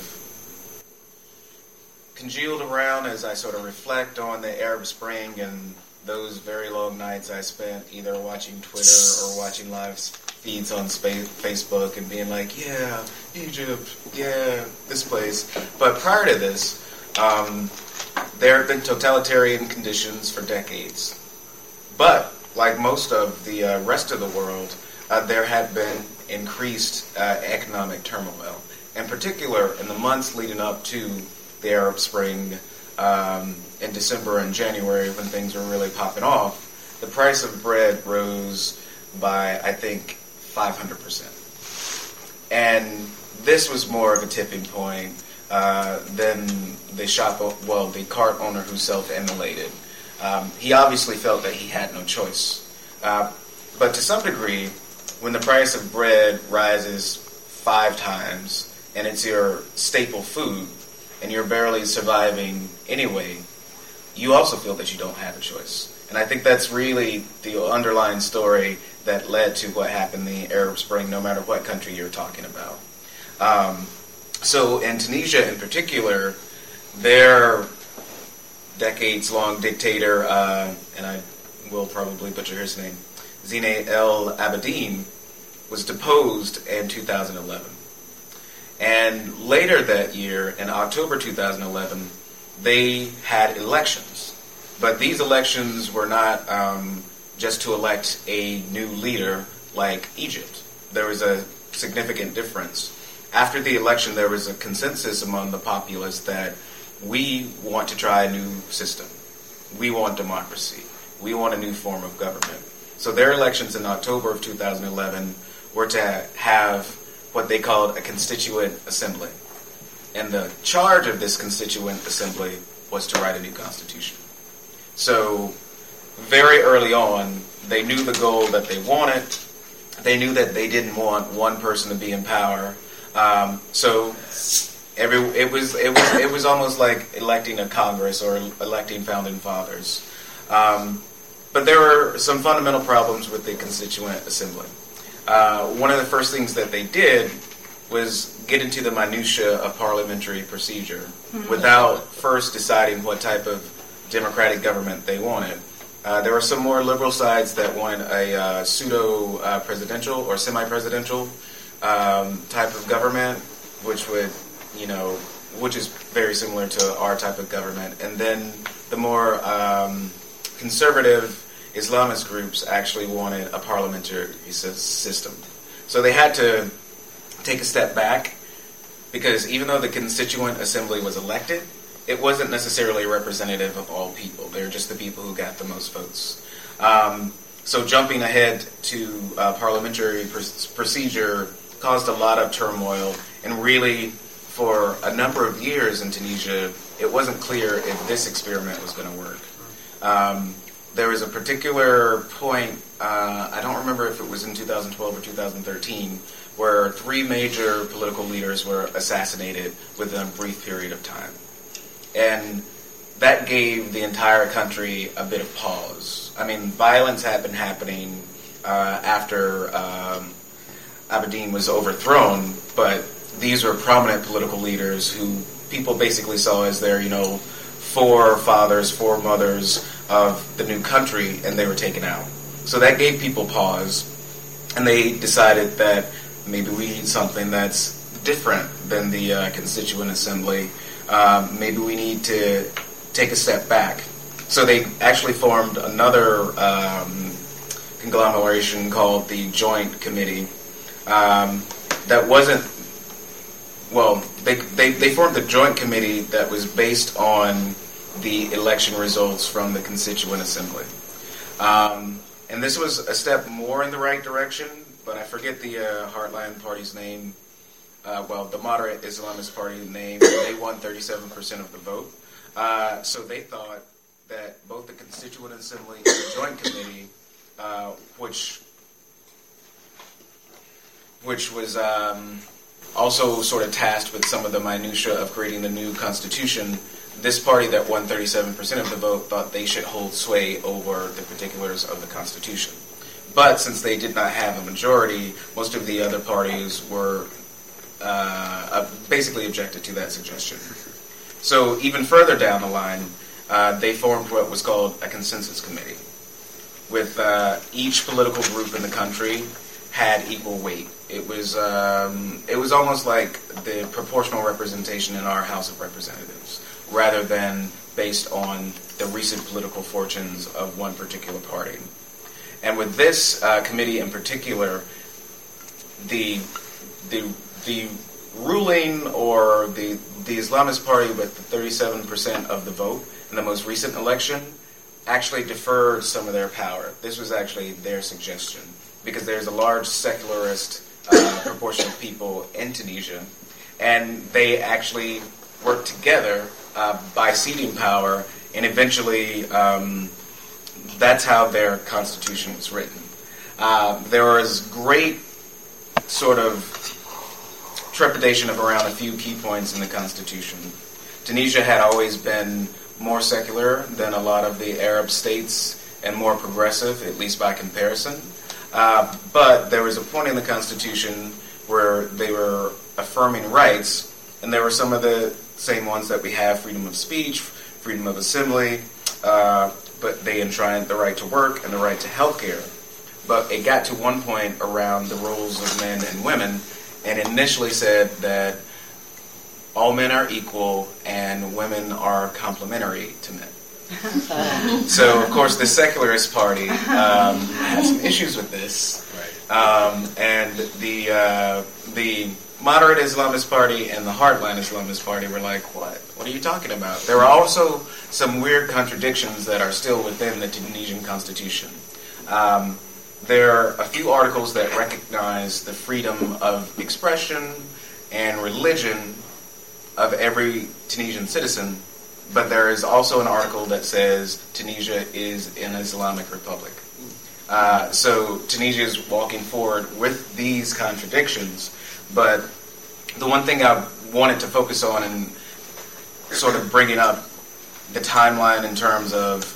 congealed around as I sort of reflect on the Arab Spring and those very long nights I spent either watching Twitter or watching live feeds on spa- Facebook and being like, yeah, Egypt, yeah, this place. But prior to this, um, there have been totalitarian conditions for decades. But, like most of the uh, rest of the world, uh, there had been increased uh, economic turmoil. In particular, in the months leading up to the Arab Spring, um, in December and January, when things were really popping off, the price of bread rose by, I think, five hundred percent. And this was more of a tipping point uh, than the shop, well, the cart owner who self-immolated. Um, he obviously felt that he had no choice. Uh, but to some degree, when the price of bread rises five times and it's your staple food and you're barely surviving anyway, you also feel that you don't have a choice. And I think that's really the underlying story that led to what happened in the Arab Spring, no matter what country you're talking about. Um, so in Tunisia in particular, their decades-long dictator, uh, and I will probably butcher his name, Zine El Abidine, was deposed in two thousand eleven. And later that year, in October two thousand eleven, they had elections. But these elections were not um, just to elect a new leader like Egypt. There was a significant difference. After the election, there was a consensus among the populace that we want to try a new system. We want democracy. We want a new form of government. So their elections in October of two thousand eleven were to have what they called a constituent assembly. And the charge of this constituent assembly was to write a new constitution. So very early on, they knew the goal that they wanted. They knew that they didn't want one person to be in power. Um, so every it was it was it was almost like electing a Congress or electing founding fathers. Um, but there were some fundamental problems with the constituent assembly. Uh, one of the first things that they did was get into the minutia of parliamentary procedure mm-hmm. without first deciding what type of democratic government they wanted. Uh, there were some more liberal sides that wanted a uh, pseudo-presidential uh, or semi-presidential um, type of government, which would, you know, which is very similar to our type of government. And then the more um, conservative Islamist groups actually wanted a parliamentary system. So they had to take a step back because even though the Constituent Assembly was elected, it wasn't necessarily representative of all people. They were just the people who got the most votes. Um, so jumping ahead to uh, parliamentary pr- procedure caused a lot of turmoil, and really for a number of years in Tunisia, it wasn't clear if this experiment was going to work. Um, There was a particular point, uh, I don't remember if it was in two thousand twelve or two thousand thirteen, where three major political leaders were assassinated within a brief period of time. And that gave the entire country a bit of pause. I mean, violence had been happening uh, after um, Abidine was overthrown, but these were prominent political leaders who people basically saw as their, you know, forefathers, foremothers of the new country, and they were taken out. So that gave people pause, and they decided that maybe we need something that's different than the uh, Constituent Assembly. Um, maybe we need to take a step back. So they actually formed another um, conglomeration called the Joint Committee um, that wasn't, well, they, they, they formed the Joint Committee that was based on the election results from the Constituent Assembly. Um, and this was a step more in the right direction, but I forget the uh, Heartland Party's name. Uh, well, the moderate Islamist Party name. They won thirty-seven percent of the vote. Uh, so they thought that both the Constituent Assembly and the Joint Committee, uh, which which was um, also sort of tasked with some of the minutia of creating the new constitution, this party that won thirty-seven percent of the vote thought they should hold sway over the particulars of the Constitution. But since they did not have a majority, most of the other parties were uh, basically objected to that suggestion. So even further down the line, uh, they formed what was called a consensus committee, with uh, each political group in the country had equal weight. It was um, it was almost like the proportional representation in our House of Representatives, rather than based on the recent political fortunes of one particular party. And with this uh, committee in particular, the the the ruling or the the Islamist Party with the thirty-seven percent of the vote in the most recent election actually deferred some of their power. This was actually their suggestion, because there's a large secularist uh, proportion of people in Tunisia, and they actually worked together uh, by ceding power, and eventually um, that's how their constitution was written. Uh, there was great sort of trepidation of around a few key points in the constitution. Tunisia had always been more secular than a lot of the Arab states and more progressive, at least by comparison. Uh, but there was a point in the Constitution where they were affirming rights, and there were some of the same ones that we have: freedom of speech, freedom of assembly, uh, but they enshrined the right to work and the right to health care. But it got to one point around the roles of men and women, and initially said that all men are equal and women are complementary to men. So, of course, the secularist party um, had some issues with this, right. um, and the uh, the moderate Islamist party and the hardline Islamist party were like, "What? What are you talking about?" There were also some weird contradictions that are still within the Tunisian constitution. Um, there are a few articles that recognize the freedom of expression and religion of every Tunisian citizen. But there is also an article that says Tunisia is an Islamic republic. Uh, so Tunisia is walking forward with these contradictions. But the one thing I wanted to focus on and sort of bringing up the timeline in terms of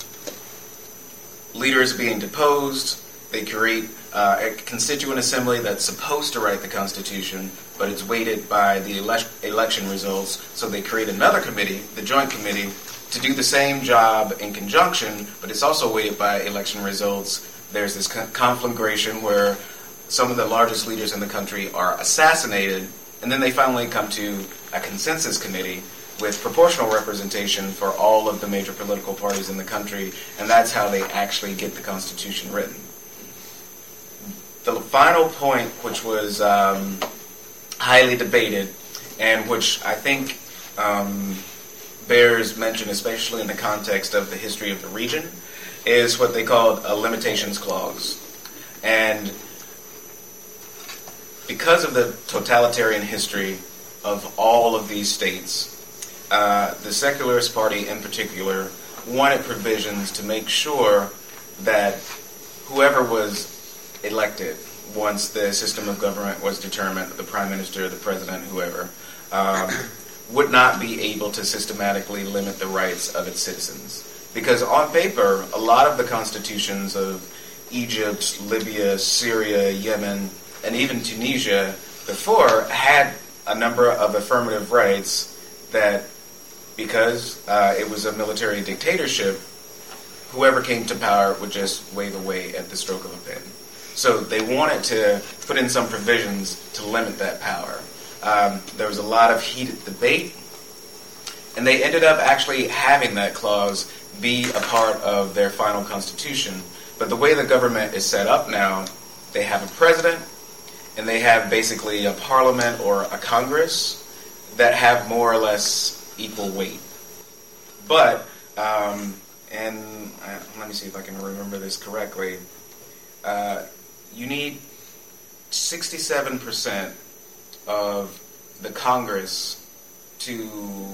leaders being deposed, they create uh, a constituent assembly that's supposed to write the Constitution, but it's weighted by the ele- election results, so they create another committee, the Joint Committee, to do the same job in conjunction, but it's also weighted by election results. There's this con- conflagration where some of the largest leaders in the country are assassinated, and then they finally come to a consensus committee with proportional representation for all of the major political parties in the country, and that's how they actually get the Constitution written. The final point, which was um, highly debated, and which I think um, bears mention, especially in the context of the history of the region, is what they called a limitations clause. And because of the totalitarian history of all of these states, uh, the Secularist Party in particular wanted provisions to make sure that whoever was elected once the system of government was determined, the prime minister, the president, whoever, um, would not be able to systematically limit the rights of its citizens. Because on paper, a lot of the constitutions of Egypt, Libya, Syria, Yemen, and even Tunisia before had a number of affirmative rights that, because uh, it was a military dictatorship, whoever came to power would just wave away at the stroke of a pen. So they wanted to put in some provisions to limit that power. Um, there was a lot of heated debate, and they ended up actually having that clause be a part of their final constitution. But the way the government is set up now, they have a president, and they have basically a parliament or a Congress that have more or less equal weight. But, um, and uh, let me see if I can remember this correctly, uh, you need sixty-seven percent of the Congress to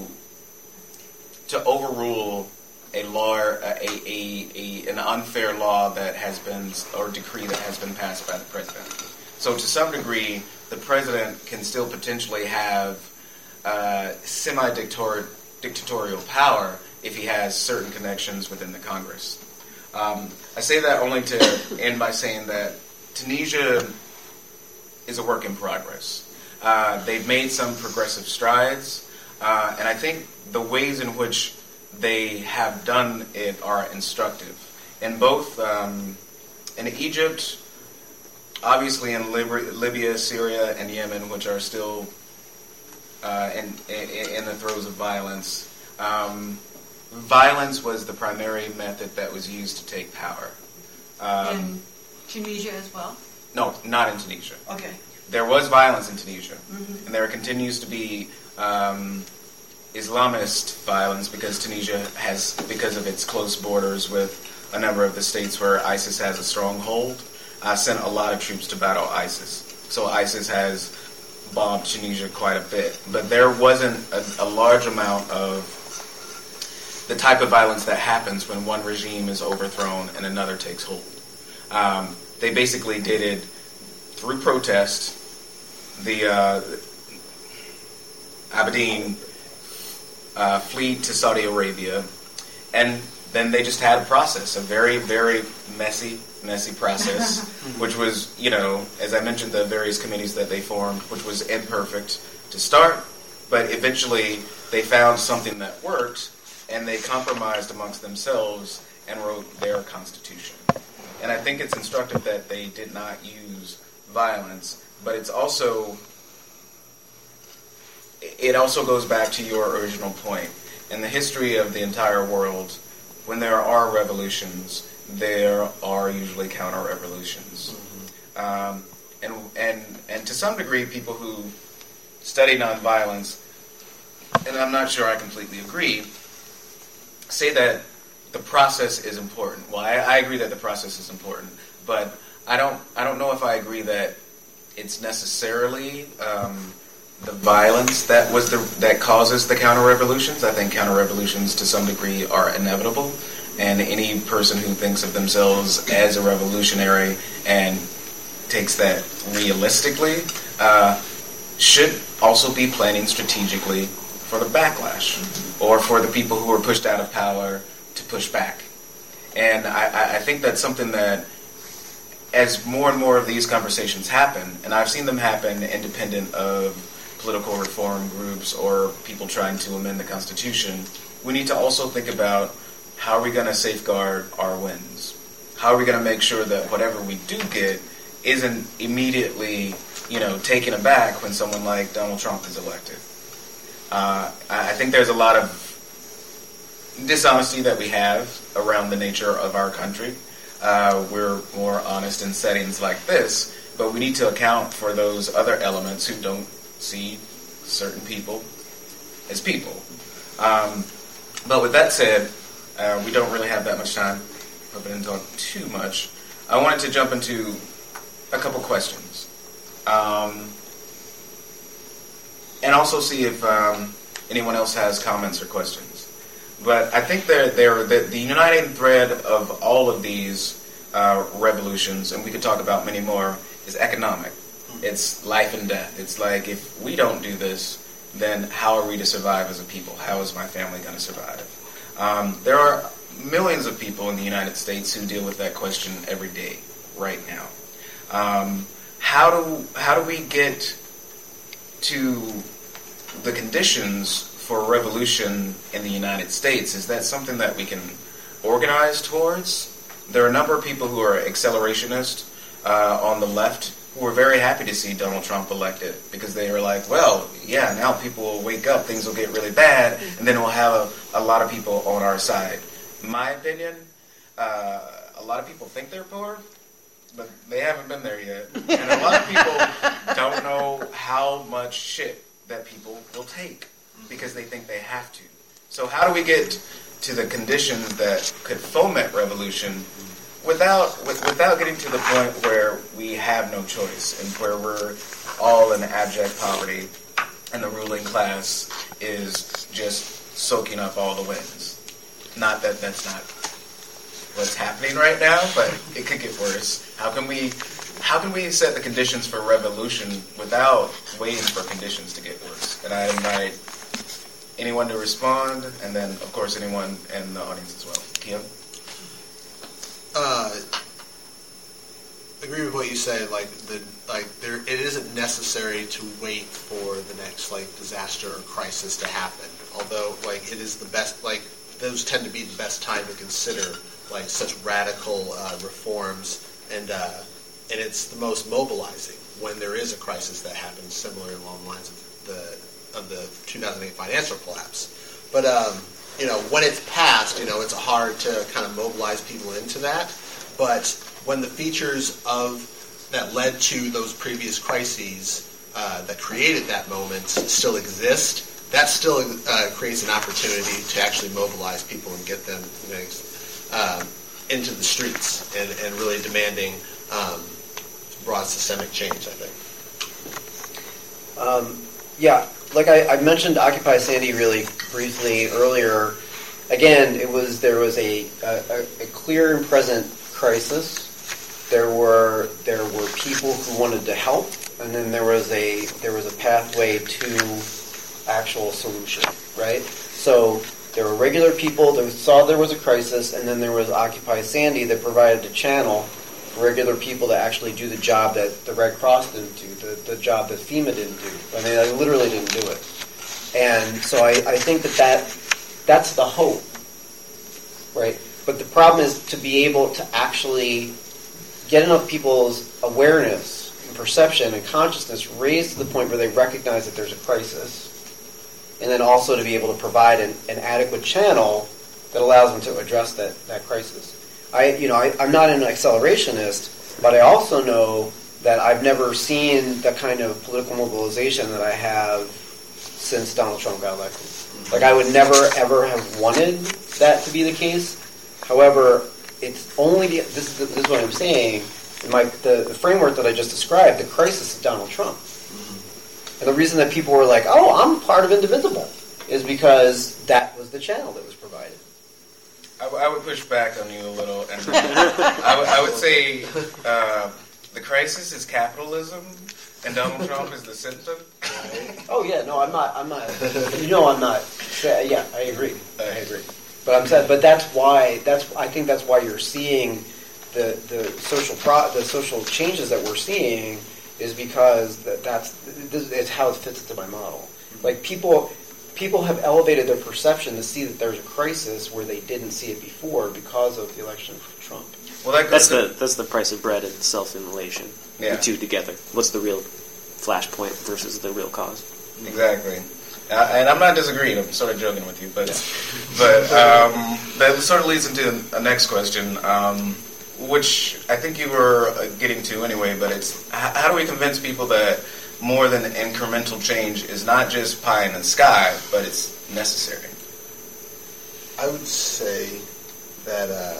to overrule a law, a, a, a an unfair law that has been, or decree that has been passed by the president. So to some degree, the president can still potentially have uh, semi-dictatorial power if he has certain connections within the Congress. Um, I say that only to end by saying that Tunisia is a work in progress. Uh, they've made some progressive strides, uh, and I think the ways in which they have done it are instructive. In both, um, in Egypt, obviously in Lib- Libya, Syria, and Yemen, which are still uh, in, in, in the throes of violence, um, violence was the primary method that was used to take power. Um, in Tunisia as well? No, not in Tunisia. Okay. There was violence in Tunisia, Mm-hmm. and there continues to be um, Islamist violence because Tunisia has, because of its close borders with a number of the states where ISIS has a stronghold, uh, sent a lot of troops to battle ISIS. So ISIS has bombed Tunisia quite a bit. But there wasn't a, a large amount of the type of violence that happens when one regime is overthrown and another takes hold. Um, they basically did it through protest. The uh, Abedin uh, fled to Saudi Arabia, and then they just had a process, a very, very messy, messy process, which was, you know, as I mentioned, the various committees that they formed, which was imperfect to start, but eventually they found something that worked, and they compromised amongst themselves and wrote their constitution. And I think it's instructive that they did not use violence, but it's also, it also goes back to your original point. In the history of the entire world, when there are revolutions, there are usually counter-revolutions. Mm-hmm. Um, and, and, and to some degree, people who study nonviolence, and I'm not sure I completely agree, say that the process is important. Well, I, I agree that the process is important, but I don't I don't know if I agree that it's necessarily um, the violence that was the that causes the counter-revolutions. I think counter-revolutions to some degree are inevitable, and any person who thinks of themselves as a revolutionary and takes that realistically uh, should also be planning strategically for the backlash, or for the people who are pushed out of power to push back. And I, I think that's something that, as more and more of these conversations happen, and I've seen them happen independent of political reform groups or people trying to amend the Constitution, we need to also think about how are we going to safeguard our wins? How are we going to make sure that whatever we do get isn't immediately, you know, taken aback when someone like Donald Trump is elected? Uh, I think there's a lot of dishonesty that we have around the nature of our country. Uh, we're more honest in settings like this, but we need to account for those other elements who don't see certain people as people. Um, but with that said, uh, we don't really have that much time. Hope I didn't talk too much. I wanted to jump into a couple questions. Um, and also see if um, anyone else has comments or questions. But I think they're, they're, the, the uniting thread of all of these uh, revolutions, and we could talk about many more, is economic. It's life and death. It's like, if we don't do this, then how are we to survive as a people? How is my family going to survive? Um, there are millions of people in the United States who deal with that question every day, right now. Um, how do how do we get to the conditions for revolution in the United States? Is that something that we can organize towards? There are a number of people who are accelerationists uh, on the left who are very happy to see Donald Trump elected, because they are like, well, yeah, now people will wake up, things will get really bad, and then we'll have a, a lot of people on our side. In my opinion, uh, a lot of people think they're poor, but they haven't been there yet. And a lot of people don't know how much shit that people will take because they think they have to. So how do we get to the conditions that could foment revolution without with, without getting to the point where we have no choice and where we're all in abject poverty and the ruling class is just soaking up all the wins? Not that that's not what's happening right now, but it could get worse. How can we how can we set the conditions for revolution without waiting for conditions to get worse? And I invite anyone to respond, and then, of course, anyone in the audience as well. Kim? Uh, agree with what you say. Like the like, there it isn't necessary to wait for the next like disaster or crisis to happen. Although, like, it is the best. Like, those tend to be the best time to consider like such radical uh, reforms, and uh, and it's the most mobilizing when there is a crisis that happens, similar along the lines of the of the two thousand eight financial collapse. But um, you know, when it's passed, you know, it's hard to kind of mobilize people into that. But when the features of that led to those previous crises uh, that created that moment still exist, that still uh, creates an opportunity to actually mobilize people and get them, you know, uh, into the streets and, and really demanding um, broad systemic change, I think. Um, yeah, like I, I mentioned Occupy Sandy really briefly earlier. Again, it was there was a, a, a clear and present crisis. There were there were people who wanted to help, and then there was a there was a pathway to actual solution, right? So there were regular people that saw there was a crisis, and then there was Occupy Sandy that provided a channel for regular people to actually do the job that the Red Cross didn't do, the, the job that FEMA didn't do. I mean, they literally didn't do it. And so I, I think that, that that's the hope, right? But the problem is to be able to actually get enough people's awareness and perception and consciousness raised to the point where they recognize that there's a crisis, and then also to be able to provide an, an adequate channel that allows them to address that, that crisis. I, you know, I, I'm not an accelerationist, but I also know that I've never seen the kind of political mobilization that I have since Donald Trump got elected. Like, I would never, ever have wanted that to be the case. However, it's only the, this, is, this is what I'm saying. In my, the, the framework that I just described, the crisis of Donald Trump. And the reason that people were like, oh, I'm part of Indivisible, is because that was the channel that was provided. I, w- I would push back on you a little, and I, w- I would say uh, the crisis is capitalism, and Donald Trump is the symptom. Oh yeah, no, I'm not. I'm not. You know, I'm not. Yeah, I agree. I agree. But I'm saying, but that's why. That's I think that's why you're seeing the the social pro, the social changes that we're seeing is because that, that's this, it's how it fits into my model. Like people. People have elevated their perception to see that there's a crisis where they didn't see it before because of the election of Trump. Well, that that's the that's the price of bread and self-immolation. Yeah. The two together. What's the real flashpoint versus the real cause? Exactly. Uh, and I'm not disagreeing. I'm sort of joking with you, but but um, that sort of leads into a next question, um, which I think you were getting to anyway. But it's how do we convince people that more than incremental change is not just pie in the sky, but it's necessary? I would say that, uh,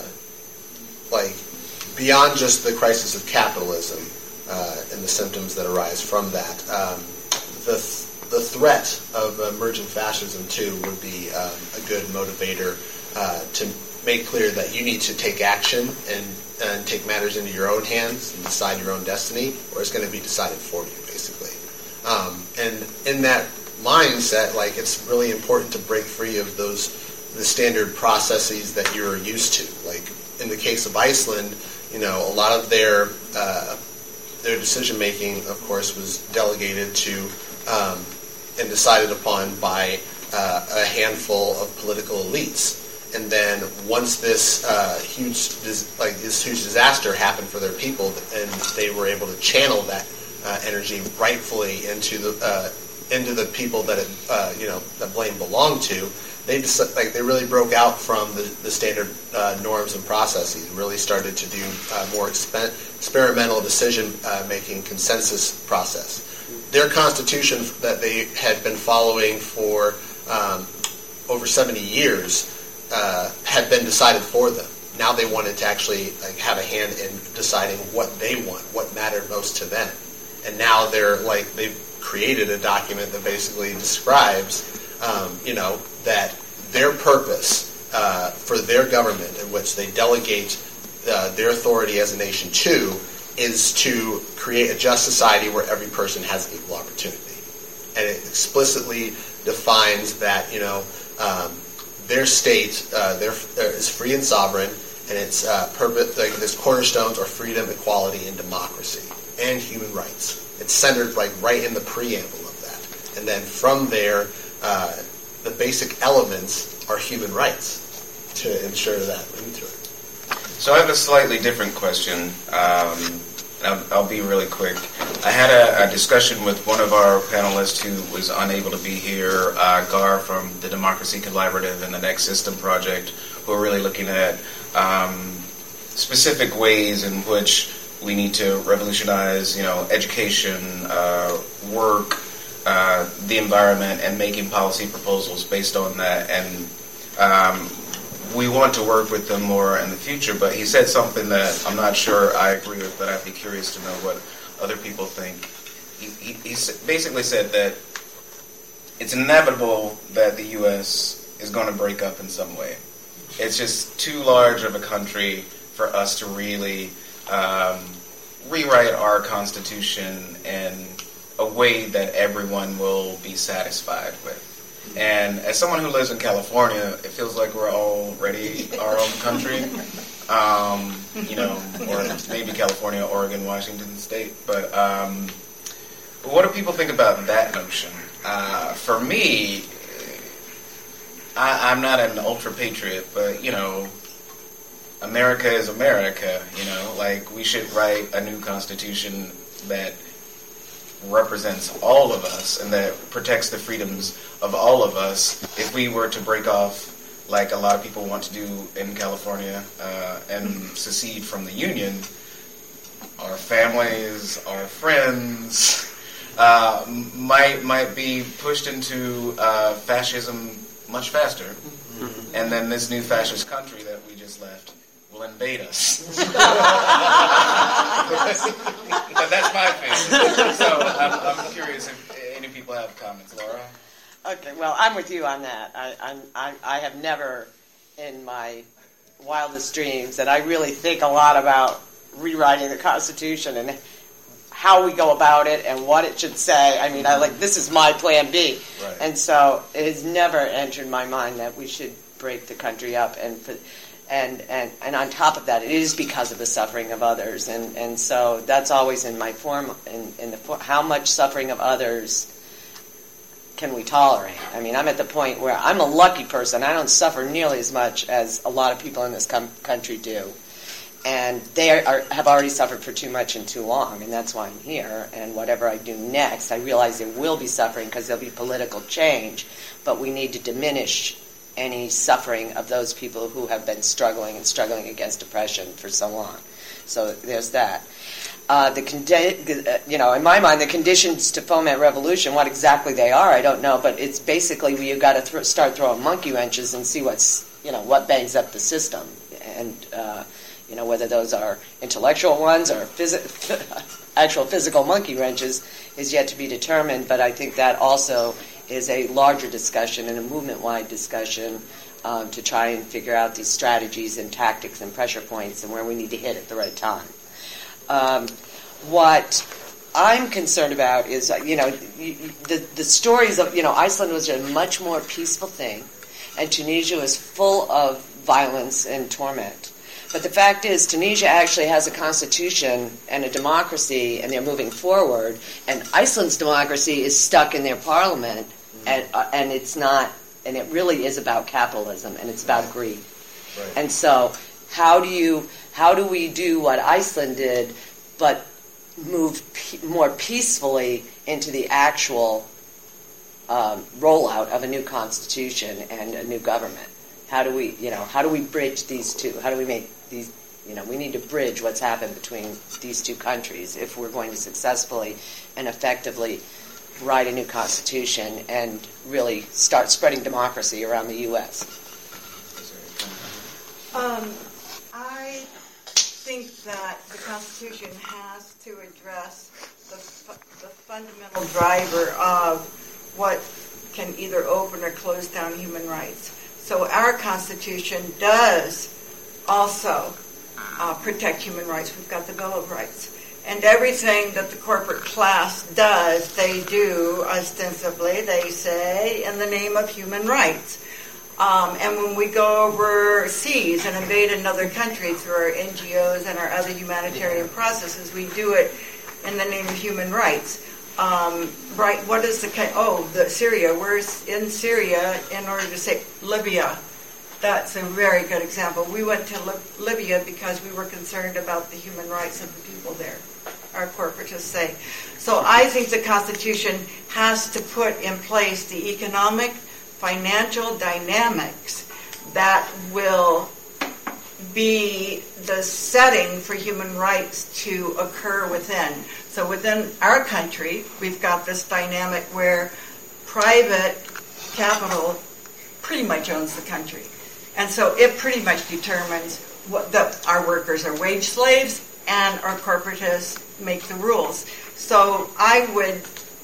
like, beyond just the crisis of capitalism uh, and the symptoms that arise from that, um, the th- the threat of emergent fascism, too, would be um, a good motivator uh, to make clear that you need to take action and, and take matters into your own hands and decide your own destiny, or it's going to be decided for you, basically. Um, and in that mindset, like, it's really important to break free of those the standard processes that you're used to. Like in the case of Iceland, you know, a lot of their uh, their decision making, of course, was delegated to um, and decided upon by uh, a handful of political elites. And then once this uh, huge like this huge disaster happened for their people, and they were able to channel that uh, energy rightfully into the uh, into the people that it, uh, you know that blame belonged to, they just, like they really broke out from the, the standard uh, norms and processes. Really started to do uh, more exper- experimental decision uh, making consensus process. Their constitution that they had been following for um, over seventy years uh, had been decided for them. Now they wanted to actually like have a hand in deciding what they want, what mattered most to them. And now they're like they've created a document that basically describes, um, you know, that their purpose uh, for their government, in which they delegate uh, their authority as a nation to, is to create a just society where every person has equal opportunity. And it explicitly defines that, you know, um, their state uh, their, is free and sovereign, and its uh, purpose, like its cornerstones are freedom, equality, and democracy, and human rights. It's centered like right in the preamble of that. And then from there, uh, the basic elements are human rights to ensure that into it. So I have a slightly different question. Um, I'll, I'll be really quick. I had a, a discussion with one of our panelists who was unable to be here, uh, Gar from the Democracy Collaborative and the Next System Project, who are really looking at um, specific ways in which we need to revolutionize, you know, education, uh, work, uh, the environment, and making policy proposals based on that. And um, we want to work with them more in the future. But he said something that I'm not sure I agree with, but I'd be curious to know what other people think. he, he, he basically said that it's inevitable that the U S is going to break up in some way. It's just too large of a country for us to really um, rewrite our Constitution in a way that everyone will be satisfied with. And as someone who lives in California, it feels like we're already our own country. Um, you know, or maybe California, Oregon, Washington State. But, um, but what do people think about that notion? Uh, for me, I, I'm not an ultra patriot, but you know, America is America. You know, like we should write a new constitution that represents all of us and that protects the freedoms of all of us. If we were to break off, like a lot of people want to do in California, uh, and secede from the Union, our families, our friends, uh, might might be pushed into uh, fascism much faster, mm-hmm. and then this new fascist country that we just left will invade us. But that's my opinion. So I'm, I'm curious if any people have comments. Laura? Okay, well, I'm with you on that. I, I'm, I, I have never, in my wildest dreams, and I really think a lot about rewriting the Constitution and how we go about it and what it should say. I mean, I like this is my plan B, right. And so it has never entered my mind that we should break the country up. And and and and on top of that, it is because of the suffering of others, and and so that's always in my form in in the how much suffering of others can we tolerate? I mean, I'm at the point where I'm a lucky person. I don't suffer nearly as much as a lot of people in this com- country do. And they are, are, have already suffered for too much and too long, and that's why I'm here. And whatever I do next, I realize there will be suffering because there'll be political change, but we need to diminish any suffering of those people who have been struggling and struggling against oppression for so long. So there's that. Uh, the condi- you know, in my mind, the conditions to foment revolution, what exactly they are, I don't know, but it's basically you've got to th- start throwing monkey wrenches and see what's, you know, what bangs up the system, and uh, you know, whether those are intellectual ones or phys- actual physical monkey wrenches is yet to be determined. But I think that also is a larger discussion and a movement-wide discussion um, to try and figure out these strategies and tactics and pressure points and where we need to hit at the right time. Um, what I'm concerned about is, you know, the the stories of, you know, Iceland was a much more peaceful thing, and Tunisia was full of violence and torment. But the fact is, Tunisia actually has a constitution and a democracy, and they're moving forward. And Iceland's democracy is stuck in their parliament, mm-hmm. and uh, and it's not, and it really is about capitalism, and it's about greed. Right. And so, how do you, how do we do what Iceland did, but move pe- more peacefully into the actual um, rollout of a new constitution and a new government? How do we, you know, how do we bridge these two? How do we make these, you know, we need to bridge what's happened between these two countries if we're going to successfully and effectively write a new constitution and really start spreading democracy around the U S Um, I think that the Constitution has to address the, fu- the fundamental driver of what can either open or close down human rights. So our Constitution does also uh, protect human rights. We've got the Bill of Rights. And everything that the corporate class does, they do ostensibly, they say, in the name of human rights. Um, and when we go overseas and invade another country through our N G Os and our other humanitarian processes, we do it in the name of human rights. Um, right? What is the oh the Syria? We're in Syria in order to say Libya. That's a very good example. We went to Lib- Libya because we were concerned about the human rights of the people there. Our corporatists say. So I think the Constitution has to put in place the economic, financial dynamics that will be the setting for human rights to occur within. So within our country, we've got this dynamic where private capital pretty much owns the country. And so it pretty much determines what the, our workers are wage slaves, and our corporatists make the rules. So I would,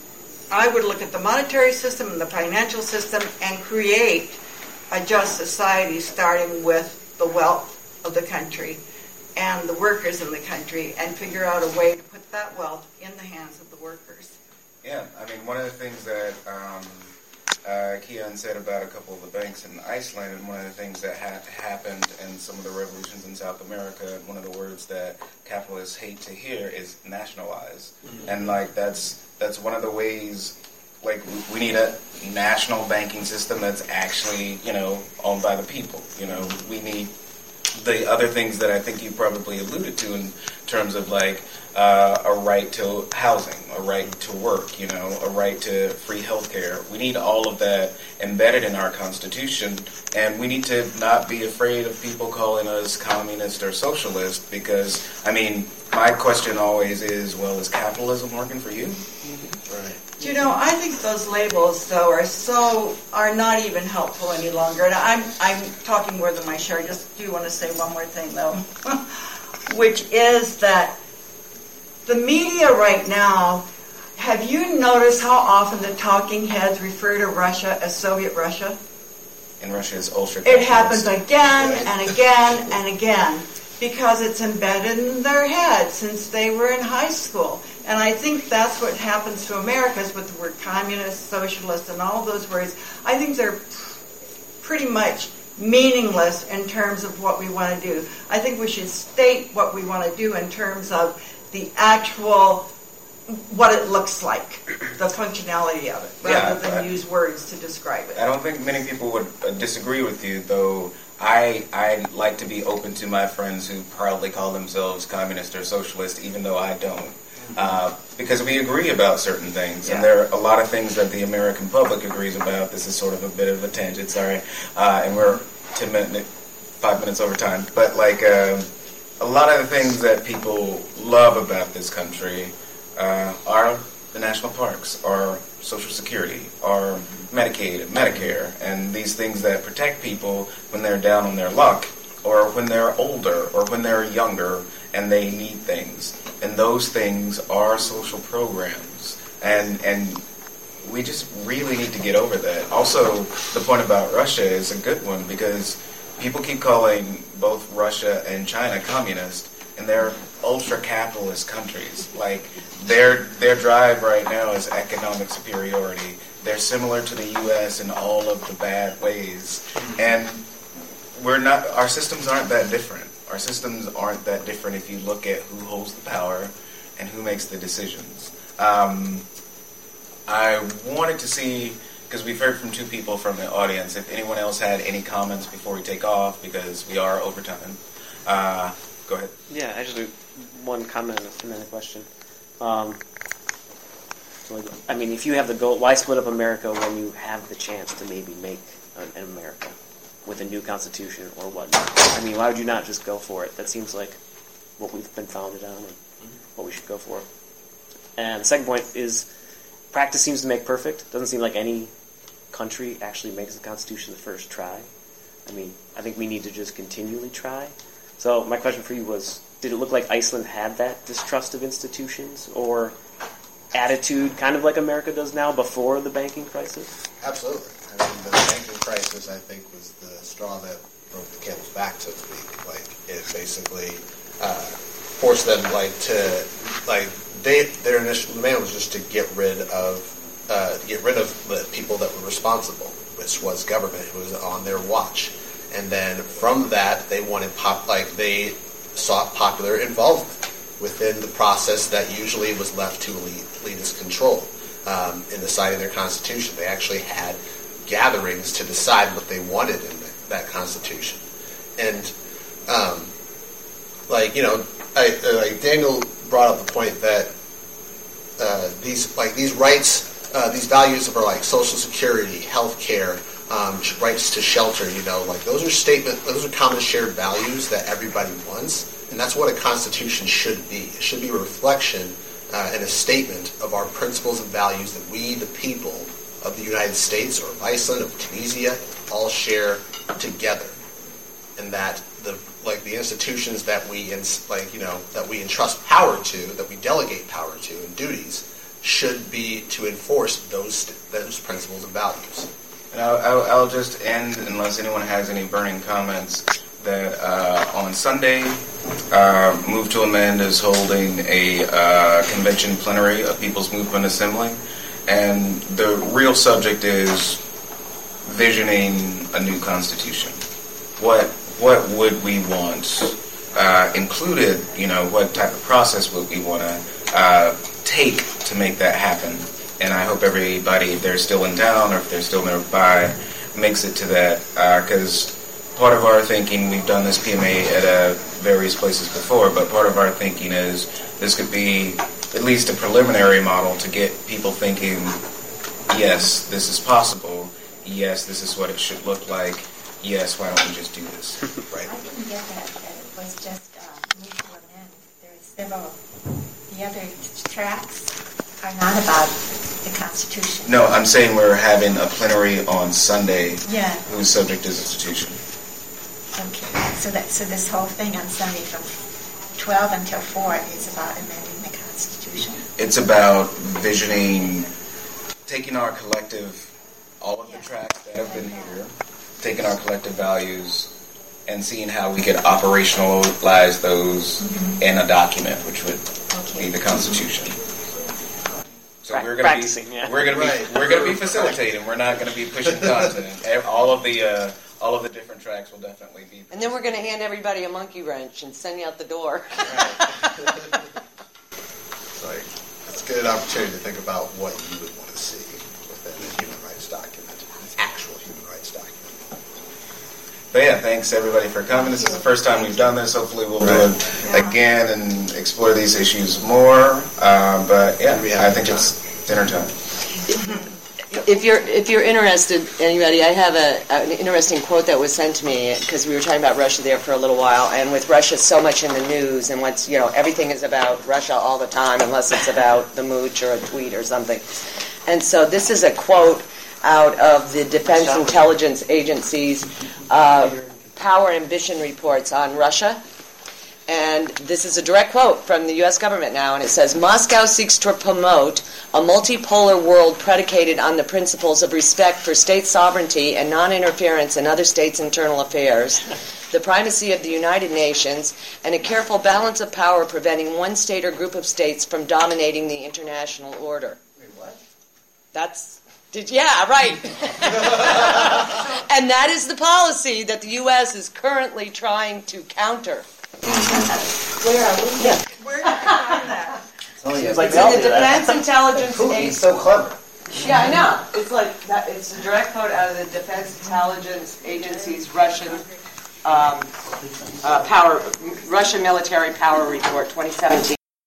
I would look at the monetary system and the financial system and create a just society, starting with the wealth of the country and the workers in the country, and figure out a way to put that wealth in the hands of the workers. Yeah, I mean, one of the things that um, uh, Kian said about a couple of the banks in Iceland, and one of the things that ha- happened in some of the revolutions in South America, one of the words that capitalists hate to hear is nationalize. Mm-hmm. And, like, that's that's one of the ways, like, we need a national banking system that's actually, you know, owned by the people. You know, we need the other things that I think you probably alluded to in terms of, like, uh, a right to housing, a right to work, you know, a right to free health care. We need all of that embedded in our Constitution, and we need to not be afraid of people calling us communist or socialist, because, I mean, my question always is, well, is capitalism working for you? Mm-hmm. Right. You know, I think those labels, though, are so are not even helpful any longer. And I'm I'm talking more than my share. I just do want to say one more thing, though, which is that the media right now. Have you noticed how often the talking heads refer to Russia as Soviet Russia? And Russia is ultra. It happens again and again and again because it's embedded in their heads since they were in high school. And I think that's what happens to Americans with the word communist, socialist, and all of those words. I think they're pretty much meaningless in terms of what we want to do. I think we should state what we want to do in terms of the actual, what it looks like, the functionality of it, rather yeah, than I, use words to describe it. I don't think many people would uh, disagree with you, though. I I like to be open to my friends who proudly call themselves communist or socialist, even though I don't. Uh, because we agree about certain things, yeah. and there are a lot of things that the American public agrees about. This is sort of a bit of a tangent, sorry, uh, and we're ten minutes, five minutes over time. But like uh, a lot of the things that people love about this country uh, are the national parks, are Social Security, are Medicaid and Medicare, and these things that protect people when they're down on their luck, or when they're older, or when they're younger, and they need things. And those things are social programs. And and we just really need to get over that. Also, the point about Russia is a good one, because people keep calling both Russia and China communist, and they're ultra-capitalist countries. Like, their their drive right now is economic superiority. They're similar to the U S in all of the bad ways. And we're not, our systems aren't that different. Our systems aren't that different if you look at who holds the power and who makes the decisions. Um, I wanted to see, because we've heard from two people from the audience, if anyone else had any comments before we take off, because we are over time. Uh, go ahead. Yeah, actually, one comment and then a question. Um, so, I mean, if you have the goal, why split up America when you have the chance to maybe make an, an America with a new constitution or whatnot? I mean, why would you not just go for it? That seems like what we've been founded on and what we should go for. And the second point is, practice seems to make perfect. Doesn't seem like any country actually makes the Constitution the first try. I mean, I think we need to just continually try. So my question for you was, did it look like Iceland had that distrust of institutions or attitude, kind of like America does now, before the banking crisis? Absolutely. I mean, the banking crisis, I think, was the straw that broke the camel's back, so to speak. Like, it basically uh, forced them, like, to, like, they, their initial demand was just to get rid of, uh, get rid of the people that were responsible, which was government, who was on their watch. And then from that, they wanted pop, like, they sought popular involvement within the process that usually was left to elite, elitist control. Um, in deciding their constitution, they actually had gatherings to decide what they wanted in the, that constitution. And, um, like, you know, I, uh, like Daniel brought up the point that uh, these, like, these rights, uh, these values of our, like, Social Security, health care, um, rights to shelter, you know, like, those are statement, those are common shared values that everybody wants, and that's what a constitution should be. It should be a reflection uh, and a statement of our principles and values that we, the people of the United States or of Iceland, of Tunisia, all share together. And that the like the institutions that we ins- like you know that we entrust power to, that we delegate power to, and duties should be to enforce those those principles and values. And I'll, I'll, I'll just end, unless anyone has any burning comments, that uh, on Sunday, uh, Move to Amend is holding a uh, convention plenary, a People's Movement Assembly, and the real subject is visioning a new constitution. What what would we want uh, included? You know, what type of process would we want to uh, take to make that happen? And I hope everybody, if they're still in town or if they're still nearby, makes it to that. Because uh, part of our thinking, we've done this P M A at uh, various places before, but part of our thinking is this could be at least a preliminary model to get people thinking, yes, this is possible. Yes, this is what it should look like. Yes, why don't we just do this? Right. I didn't get that, that it was just uh, Move to Amend. There's several, the other tracks are not about the Constitution. No, I'm saying we're having a plenary on Sunday Yeah. whose subject is institution. Okay, so that so this whole thing on Sunday from twelve until four is about amending the Constitution. It's about visioning, taking our collective, all of the tracks that have been here, taking our collective values and seeing how we could operationalize those mm-hmm. in a document, which would okay. be the Constitution. So we're going to be yeah. we're going to be right. we're going to be facilitating. We're not going to be pushing content. All of the uh, all of the different tracks will definitely be. And then we're going to hand everybody a monkey wrench and send you out the door. Right. It's like it's a good opportunity to think about what you would want to see within a human rights document, an actual human rights document. But yeah, thanks everybody for coming. This is the first time we've done this. Hopefully we'll right. do it yeah. again and explore these issues more. Um, but yeah, I think time. it's dinner time. If you're if you're interested, anybody, I have a, an interesting quote that was sent to me because we were talking about Russia there for a little while, and with Russia so much in the news, and what's you know everything is about Russia all the time, unless it's about the mooch or a tweet or something. And so this is a quote out of the Defense Intelligence Agency's uh, Power Ambition reports on Russia. And this is a direct quote from the U S government now, and it says, Moscow seeks to promote a multipolar world predicated on the principles of respect for state sovereignty and non-interference in other states' internal affairs, the primacy of the United Nations, and a careful balance of power preventing one state or group of states from dominating the international order. Wait, what? That's... Did, yeah, right. And that is the policy that the U S is currently trying to counter. Where are we? Yeah. Where did you find that? It's like it's in the Defense Intelligence Agency. He's so clever. Yeah, I know. It's like that. It's a direct quote out of the Defense Intelligence Agency's Russian um, uh, power, Russian military power report, twenty seventeen.